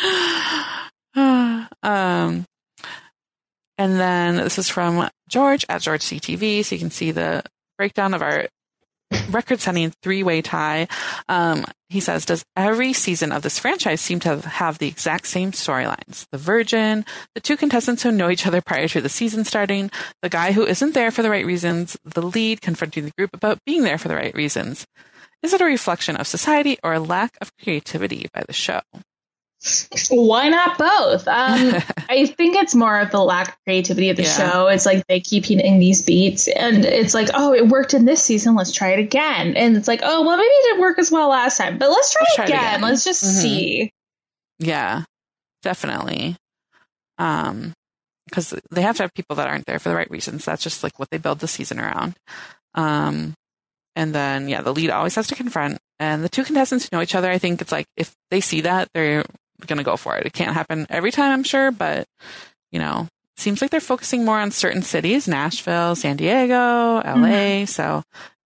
Speaker 3: um, and then this is from George at George C T V. So you can see the breakdown of our record-setting three-way tie. Um, he says, does every season of this franchise seem to have the exact same storylines? The virgin, the two contestants who know each other prior to the season starting, the guy who isn't there for the right reasons, the lead confronting the group about being there for the right reasons. Is it a reflection of society or a lack of creativity by the show?
Speaker 4: Why not both? Um, I think it's more of the lack of creativity of the yeah. show. It's like they keep hitting these beats and it's like, oh, it worked in this season. Let's try it again. And it's like, oh, well, maybe it didn't work as well last time, but let's try, let's it, try again. it again. Let's just mm-hmm. see.
Speaker 3: Yeah, definitely. Um, because they have to have people that aren't there for the right reasons. That's just like what they build the season around. Um, and then, yeah, the lead always has to confront. And the two contestants who know each other, I think it's like if they see that, they're going to go for it. It can't happen every time, I'm sure, but, you know, it seems like they're focusing more on certain cities, Nashville, San Diego, L A. Mm-hmm. So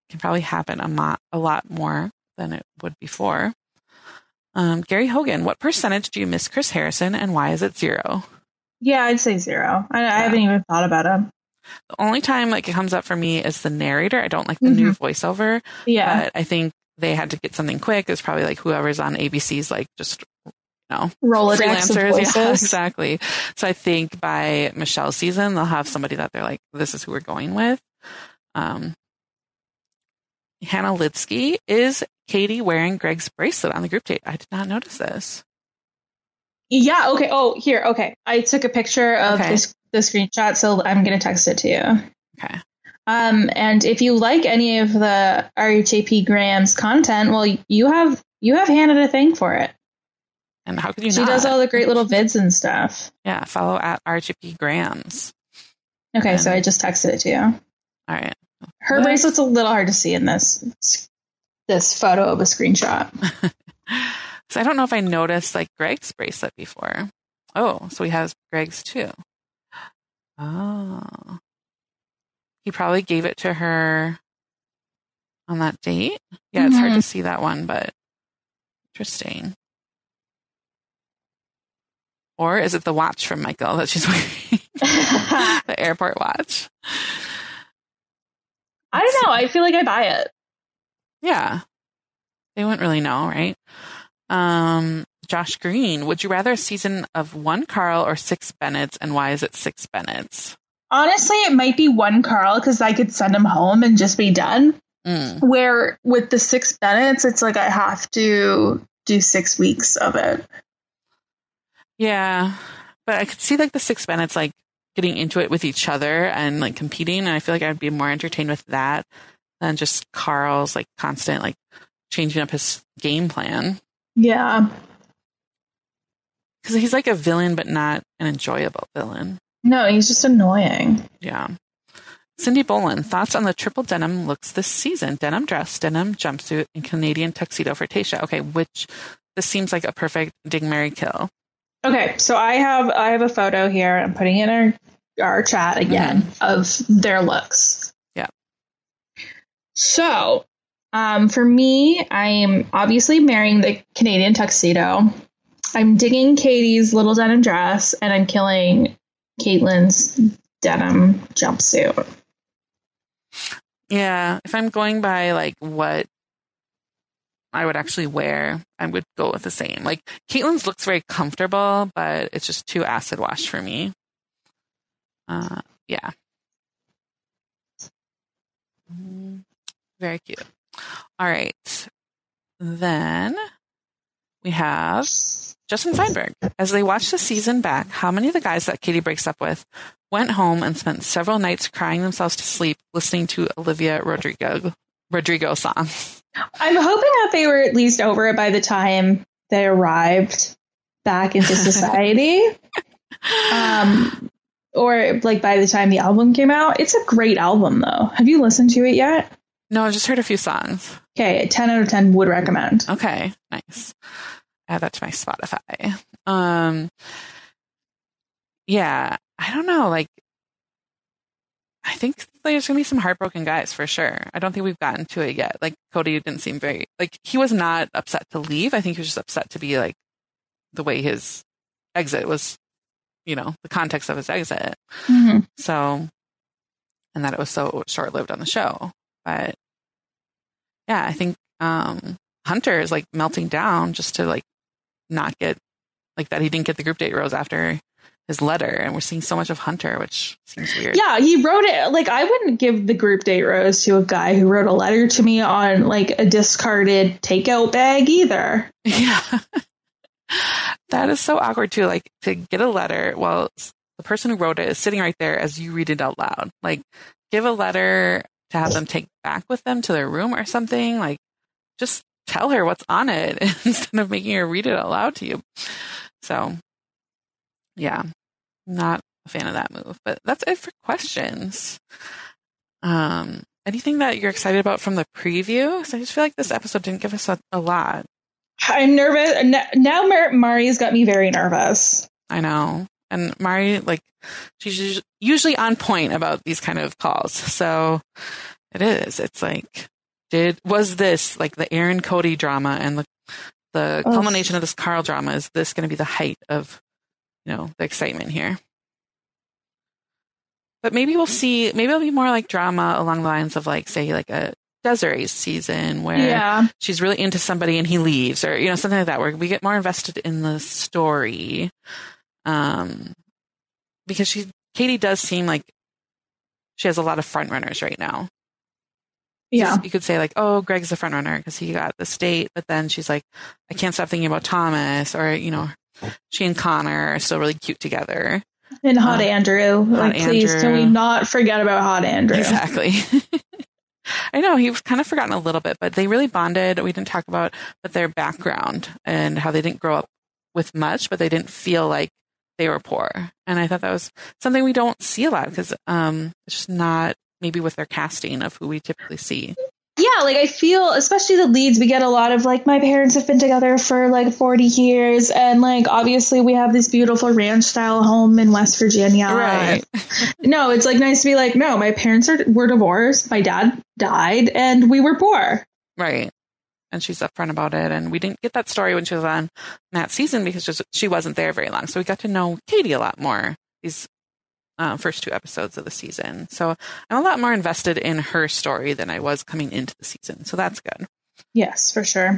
Speaker 3: can probably happen a, mo- a lot more than it would before. Um, Gary Hogan, what percentage do you miss Chris Harrison and why is it zero?
Speaker 4: Yeah, I'd say zero. I,
Speaker 3: Yeah.
Speaker 4: I haven't even thought about him.
Speaker 3: The only time like it comes up for me is the narrator. I don't like the
Speaker 4: Mm-hmm.
Speaker 3: new voiceover.
Speaker 4: Yeah.
Speaker 3: But I think they had to get something quick. It's probably like whoever's on A B C's like just, you know,
Speaker 4: Rolodex of
Speaker 3: freelancers.
Speaker 4: voices.
Speaker 3: Yeah, exactly. So I think by Michelle's season, they'll have somebody that they're like, this is who we're going with. Um, Hannah Litsky, is Katie wearing Greg's bracelet on the group date? I did not notice this.
Speaker 4: Yeah. Okay. Oh, here. Okay. I took a picture of
Speaker 3: Okay.
Speaker 4: this the screenshot, so I'm going to text it to you.
Speaker 3: Okay.
Speaker 4: Um, and if you like any of the R H A P Graham's content, well, you have you have Hannah to thank for it.
Speaker 3: And how could you
Speaker 4: She
Speaker 3: not?
Speaker 4: does all the great little vids and stuff.
Speaker 3: Yeah, follow at R G P Grams.
Speaker 4: Okay,
Speaker 3: And-
Speaker 4: so I just texted it to you.
Speaker 3: All right.
Speaker 4: Her
Speaker 3: What?
Speaker 4: bracelet's a little hard to see in this this photo of a screenshot.
Speaker 3: So I don't know if I noticed like Greg's bracelet before. Oh, so he has Greg's too. Oh. He probably gave it to her on that date. Yeah, it's hard
Speaker 4: Mhm.
Speaker 3: to see that one, but interesting. Or is it the watch from Michael that she's wearing? The airport watch.
Speaker 4: I don't know. I feel like I buy it.
Speaker 3: Yeah. They wouldn't really know, right? Um, Josh Green, would you rather a season of one Carl or six Bennetts, and why is it six Bennetts?
Speaker 4: Honestly, it might be one Carl because I could send him home and just be done.
Speaker 3: Mm.
Speaker 4: Where with the six Bennetts, it's like I have to do six weeks of it.
Speaker 3: Yeah, but I could see like the six Bennetts like getting into it with each other and like competing, and I feel like I'd be more entertained with that than just Carl's like constant like changing up his game plan.
Speaker 4: Yeah.
Speaker 3: Because he's like a villain, but not an enjoyable villain.
Speaker 4: No, he's just annoying.
Speaker 3: Yeah. Cindy Bolin, thoughts on the triple denim looks this season? Denim dress, denim jumpsuit, and Canadian tuxedo for Tayshia. Okay, which this seems like a perfect Dig, Marry, Kill.
Speaker 4: Okay, so I have I have a photo here. I'm putting in our our chat again mm-hmm. of their looks.
Speaker 3: Yeah.
Speaker 4: So, um, for me, I'm obviously marrying the Canadian tuxedo. I'm digging Katie's little denim dress, and I'm killing Caitlin's denim jumpsuit.
Speaker 3: Yeah, if I'm going by like what I would actually wear, I would go with the same. Like Caitlin's looks very comfortable, but it's just too acid wash for me. Uh, yeah. Mm, very cute. All right. Then we have Justin Feinberg. As they watched the season back, how many of the guys that Katie breaks up with went home and spent several nights crying themselves to sleep listening to Olivia Rodrigo Rodrigo songs?
Speaker 4: I'm hoping that they were at least over it by the time they arrived back into society. um, or like by the time the album came out. It's a great album, though. Have you listened to it yet?
Speaker 3: No, I just heard a few songs.
Speaker 4: Okay, ten out of ten would recommend.
Speaker 3: Okay, nice. Add that to my Spotify. Um, yeah, I don't know. Like, I think there's going to be some heartbroken guys for sure. I don't think we've gotten to it yet. Like, Cody didn't seem very, like, he was not upset to leave. I think he was just upset to be, like, the way his exit was, you know, the context of his exit.
Speaker 4: Mm-hmm.
Speaker 3: So, and that it was so short-lived on the show. But, yeah, I think um, Hunter is, like, melting down just to, like, not get, like, that he didn't get the group date rose after his letter, and we're seeing so much of Hunter, which seems weird.
Speaker 4: Yeah, he wrote it. Like, I wouldn't give the group date rose to a guy who wrote a letter to me on like a discarded takeout bag either.
Speaker 3: Yeah. That is so awkward too. Like, to get a letter, well, the person who wrote it is sitting right there as you read it out loud. Like, give a letter to have them take back with them to their room or something. Like, just tell her what's on it instead of making her read it out loud to you. So, yeah, not a fan of that move. But that's it for questions. Um, anything that you're excited about from the preview? So I just feel like this episode didn't give us a, a lot.
Speaker 4: I'm nervous. Now Mar- Mari's got me very nervous.
Speaker 3: I know. And Mari, like, she's usually on point about these kind of calls. So it is. It's like, did was this like the Aaron Cody drama and the the
Speaker 4: Oh.
Speaker 3: culmination of this Carl drama? Is this going to be the height of, you know, the excitement here? But maybe we'll see. Maybe it'll be more like drama along the lines of like, say, like a Desiree's season where
Speaker 4: Yeah.
Speaker 3: she's really into somebody and he leaves, or you know, something like that, where we get more invested in the story. Um, because she Katie does seem like she has a lot of front runners right now.
Speaker 4: Yeah.
Speaker 3: You could say like, oh, Greg's the front runner because he got the state, but then she's like, I can't stop thinking about Thomas, or you know, she and Connor are still really cute together.
Speaker 4: And Hot
Speaker 3: Uh,
Speaker 4: Andrew. Like,
Speaker 3: Hot
Speaker 4: please,
Speaker 3: Andrew.
Speaker 4: can we not forget about Hot Andrew?
Speaker 3: Exactly. I know he was kind of forgotten a little bit, but they really bonded. We didn't talk about, but their background and how they didn't grow up with much, but they didn't feel like they were poor. And I thought that was something we don't see a lot because um, it's just not maybe with their casting of who we typically see.
Speaker 4: Yeah, like I feel, especially the leads, we get a lot of like, my parents have been together for like forty years. And like, obviously we have this beautiful ranch style home in West Virginia.
Speaker 3: Right.
Speaker 4: No, it's like nice to be like, no, my parents are were divorced. My dad died and we were poor.
Speaker 3: Right. And she's upfront about it. And we didn't get that story when she was on Matt's season because just, she wasn't there very long. So we got to know Katie a lot more these uh, first two episodes of the season. So I'm a lot more invested in her story than I was coming into the season. So that's good.
Speaker 4: Yes, for sure.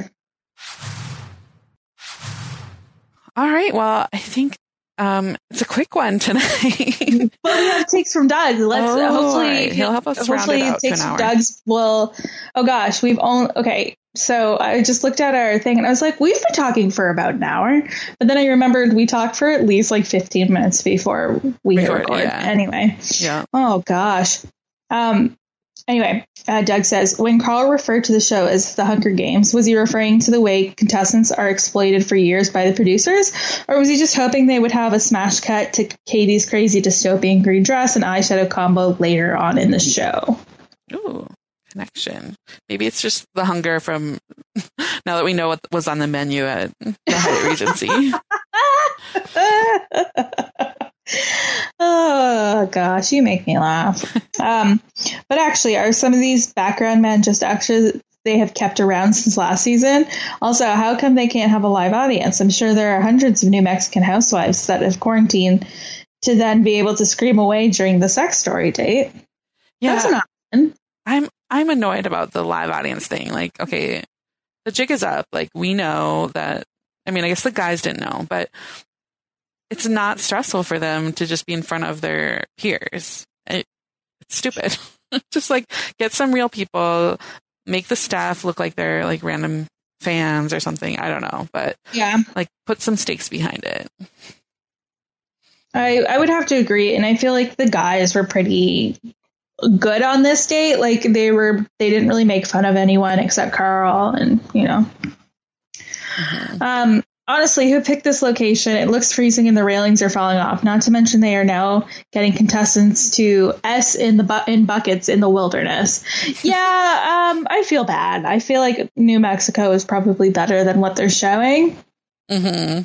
Speaker 3: All right. Well, I think um, it's a quick one tonight.
Speaker 4: But we have takes from Doug. Let's
Speaker 3: Oh,
Speaker 4: hopefully
Speaker 3: he'll help us round
Speaker 4: hopefully
Speaker 3: it out to
Speaker 4: takes
Speaker 3: an
Speaker 4: from
Speaker 3: hour.
Speaker 4: Doug's will. Oh gosh, we've only okay. So I just looked at our thing and I was like, we've been talking for about an hour. But then I remembered we talked for at least like fifteen minutes before we hit
Speaker 3: Record,
Speaker 4: record.
Speaker 3: yeah.
Speaker 4: Anyway.
Speaker 3: Yeah.
Speaker 4: Oh gosh. Um. Anyway, uh, Doug says, when Carl referred to the show as the Hunger Games, was he referring to the way contestants are exploited for years by the producers? Or was he just hoping they would have a smash cut to Katie's crazy dystopian green dress and eyeshadow combo later on in the show?
Speaker 3: Ooh, connection. Maybe it's just the hunger from now that we know what was on the menu at the Hyatt Regency.
Speaker 4: Oh gosh, you make me laugh. Um, but actually, are some of these background men just extras they have kept around since last season? Also, how come they can't have a live audience? I'm sure there are hundreds of New Mexican housewives that have quarantined to then be able to scream away during the sex story date.
Speaker 3: Yeah,
Speaker 4: That's an option.
Speaker 3: I'm I'm annoyed about the live audience thing. Like, okay, the jig is up. Like, we know that. I mean, I guess the guys didn't know, but it's not stressful for them to just be in front of their peers. It, it's stupid. Just like get some real people, make the staff look like they're like random fans or something. I don't know, but
Speaker 4: Yeah.
Speaker 3: like put some stakes behind it.
Speaker 4: I, I would have to agree. And I feel like the guys were pretty good on this date. Like they were, they didn't really make fun of anyone except Carl and, you know,
Speaker 3: Mm-hmm.
Speaker 4: um, honestly, who picked this location? It looks freezing and the railings are falling off. Not to mention they are now getting contestants to S in the bu- in buckets in the wilderness. Yeah, um, I feel bad. I feel like New Mexico is probably better than what they're showing.
Speaker 3: Mm-hmm.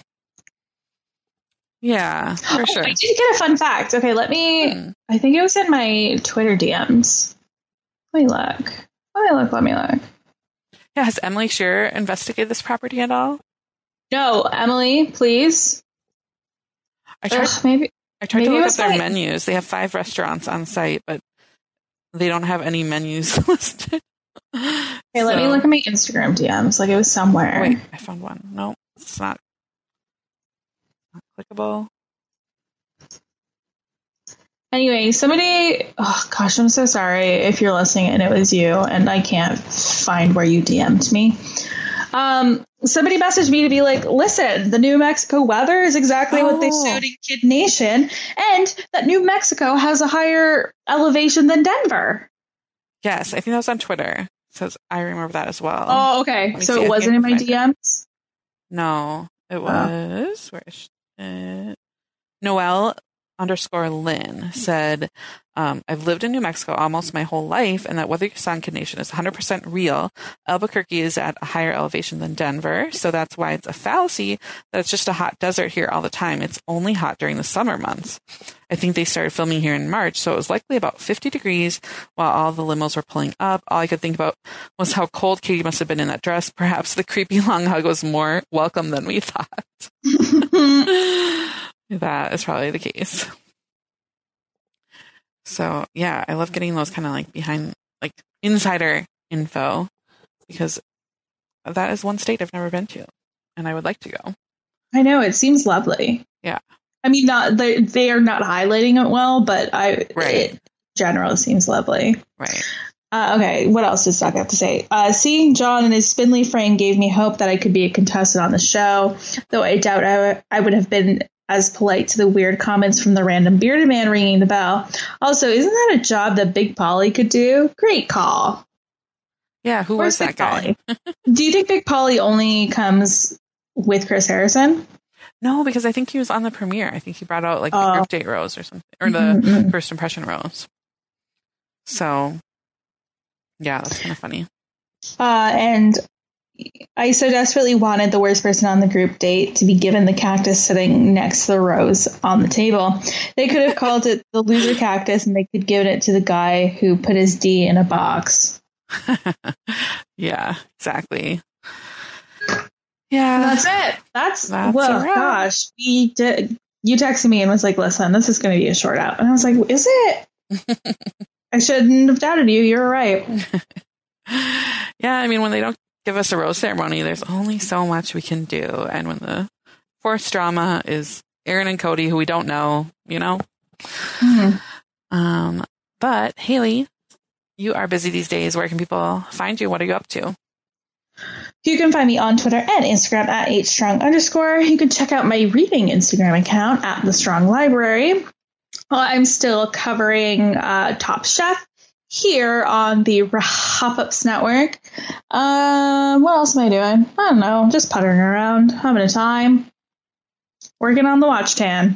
Speaker 3: Yeah, for
Speaker 4: Oh,
Speaker 3: sure.
Speaker 4: I did get a fun fact. Okay, let me.
Speaker 3: Hmm.
Speaker 4: I think it was in my Twitter D Ms. Let me look. Let me look. Let me look.
Speaker 3: Yeah, has Emily Shearer investigated this property at all?
Speaker 4: No, Emily, please.
Speaker 3: I tried.
Speaker 4: Ugh, maybe.
Speaker 3: I tried
Speaker 4: maybe
Speaker 3: to
Speaker 4: it
Speaker 3: look up
Speaker 4: was
Speaker 3: their
Speaker 4: like-
Speaker 3: menus. They have five restaurants on site, but they don't have any menus listed.
Speaker 4: Okay, let me look at my Instagram D Ms. Like it was somewhere.
Speaker 3: Wait, I found one. No, it's not, not clickable.
Speaker 4: Anyway, somebody, oh gosh, I'm so sorry if you're listening and it was you and I can't find where you D M'd me. Um, somebody messaged me to be like, listen, the New Mexico weather is exactly what they
Speaker 3: Oh.
Speaker 4: showed in Kid Nation, and that New Mexico has a higher elevation than Denver.
Speaker 3: Yes, I think that was on Twitter. It says I remember that as well.
Speaker 4: Oh, okay.
Speaker 3: me
Speaker 4: So
Speaker 3: see, I
Speaker 4: it
Speaker 3: think
Speaker 4: wasn't
Speaker 3: I
Speaker 4: in
Speaker 3: can
Speaker 4: my
Speaker 3: find
Speaker 4: D Ms?
Speaker 3: No, it was where is it? Noelle underscore Lynn said, um, I've lived in New Mexico almost my whole life, and that Weather Your Song condition is one hundred percent real. Albuquerque is at a higher elevation than Denver, so that's why it's a fallacy that it's just a hot desert here all the time. It's only hot during the summer months. I think they started filming here in March, so it was likely about fifty degrees while all the limos were pulling up. All I could think about was how cold Katie must have been in that dress. Perhaps the creepy long hug was more welcome than we thought. That is probably the case. So, yeah, I love getting those kind of like behind, like insider info, because that is one state I've never been to, and I would like to go.
Speaker 4: I know, it seems lovely.
Speaker 3: Yeah.
Speaker 4: I mean, not they, they are not highlighting it well, but I
Speaker 3: right.
Speaker 4: it generally seems lovely.
Speaker 3: Right.
Speaker 4: Uh, okay, what else does Doc have to say? Uh, seeing John in his spindly frame gave me hope that I could be a contestant on the show, though I doubt I, w- I would have been as polite to the weird comments from the random bearded man ringing the bell. Also, isn't that a job that Big Polly could do? Great call.
Speaker 3: Yeah, who
Speaker 4: Where's
Speaker 3: was that
Speaker 4: Big
Speaker 3: guy?
Speaker 4: Do you think Big Polly only comes with Chris Harrison?
Speaker 3: No, because I think he was on the premiere. I think he brought out like the
Speaker 4: Oh.
Speaker 3: group date rose or something, or the
Speaker 4: Mm-hmm.
Speaker 3: first impression rose. So, yeah, that's kind of funny.
Speaker 4: Uh, and I so desperately wanted the worst person on the group date to be given the cactus sitting next to the rose on the table. They could have called it the loser cactus, and they could give it to the guy who put his D in a box.
Speaker 3: Yeah, exactly. Yeah,
Speaker 4: And that's it. That's,
Speaker 3: That's
Speaker 4: well,
Speaker 3: a wrap.
Speaker 4: gosh, we did. You texted me and was like, "Listen, this is going to be a short out," and I was like, "Is it?" I shouldn't have doubted you. You're right.
Speaker 3: Yeah, I mean, when they don't give us a rose ceremony, there's only so much we can do. And when the fourth drama is Aaron and Cody, who we don't know, you know?
Speaker 4: Mhm.
Speaker 3: Um, but Haley, you are busy these days. Where can people find you? What are you up to?
Speaker 4: You can find me on Twitter and Instagram at hstrong underscore. You can check out my reading Instagram account at The Strong Library. Well, I'm still covering uh, Top Chef here on the Hop Ups Network. Um, what else am I doing? I don't know. Just puttering around, having a time. Working on the watch tan.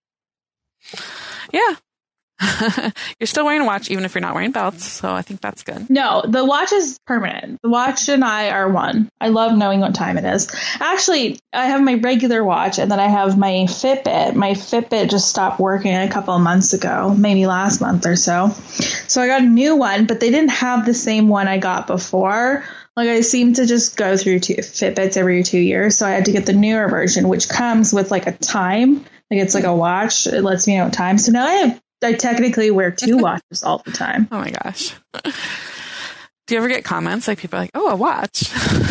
Speaker 3: Yeah. You're still wearing a watch, even if you're not wearing belts. So I think that's good.
Speaker 4: No, the watch is permanent. The watch and I are one. I love knowing what time it is. Actually, I have my regular watch, and then I have my Fitbit. My Fitbit just stopped working a couple of months ago, maybe last month or so. So I got a new one, but they didn't have the same one I got before. Like, I seem to just go through two Fitbits every two years. So I had to get the newer version, which comes with like a time. Like, it's like a watch. It lets me know time. So now I have I technically wear two watches all the time.
Speaker 3: Oh my gosh. Do you ever get comments like people are like, oh, a watch?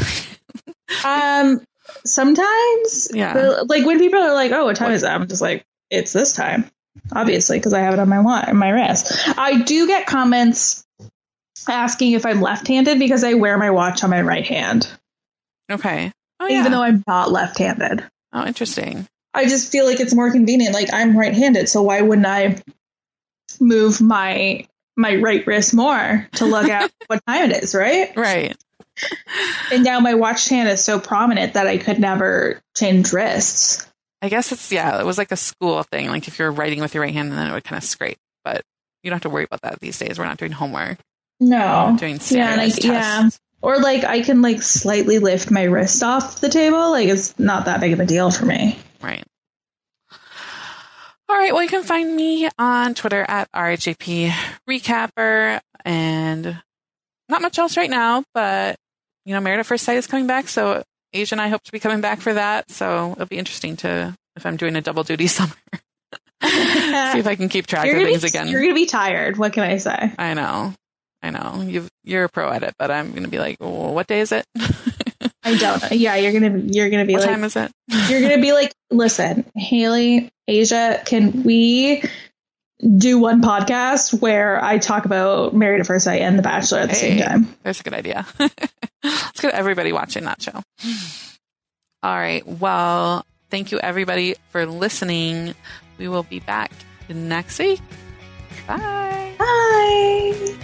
Speaker 4: um, sometimes,
Speaker 3: Yeah.
Speaker 4: like when people are like, oh, what time is it? I'm just like, it's this time, obviously, because I have it on my wa- my wrist. I do get comments asking if I'm left-handed because I wear my watch on my right hand,
Speaker 3: Okay. Oh, yeah.
Speaker 4: even though I'm not left-handed.
Speaker 3: Oh, interesting.
Speaker 4: I just feel like it's more convenient. Like, I'm right-handed, so why wouldn't I move my my right wrist more to look at what time it is, right?
Speaker 3: Right.
Speaker 4: And now my watch hand is so prominent that I could never change wrists.
Speaker 3: I guess it's, yeah, it was like a school thing. Like if you're writing with your right hand, then it would kind of scrape. But you don't have to worry about that these days. We're not doing homework.
Speaker 4: No.
Speaker 3: We're not doing
Speaker 4: Yeah, and I,
Speaker 3: standardized
Speaker 4: yeah.
Speaker 3: tests.
Speaker 4: Or like I can like slightly lift my wrist off the table. Like it's not that big of a deal for me.
Speaker 3: Right. All right. Well, you can find me on Twitter at R H A P Recapper, and not much else right now, but you know, Married at First Sight is coming back. So Asia and I hope to be coming back for that. So it'll be interesting to, if I'm doing a double duty summer, see if I can keep track
Speaker 4: You're
Speaker 3: of
Speaker 4: gonna
Speaker 3: things
Speaker 4: be,
Speaker 3: again.
Speaker 4: You're going to be tired. What can I say?
Speaker 3: I know. I know. You've, you're a pro at it, but I'm going to be like, oh, what day is it?
Speaker 4: I don't know. Yeah, you're going to you're going to be
Speaker 3: What
Speaker 4: like,
Speaker 3: time is it?
Speaker 4: you're going to be like, listen, Haley, Asia, can we do one podcast where I talk about Married at First Sight and The Bachelor at the
Speaker 3: Hey,
Speaker 4: same time?
Speaker 3: That's a good idea. Let's get everybody watching that show. All right. Well, thank you everybody for listening. We will be back next week. Bye.
Speaker 4: Bye.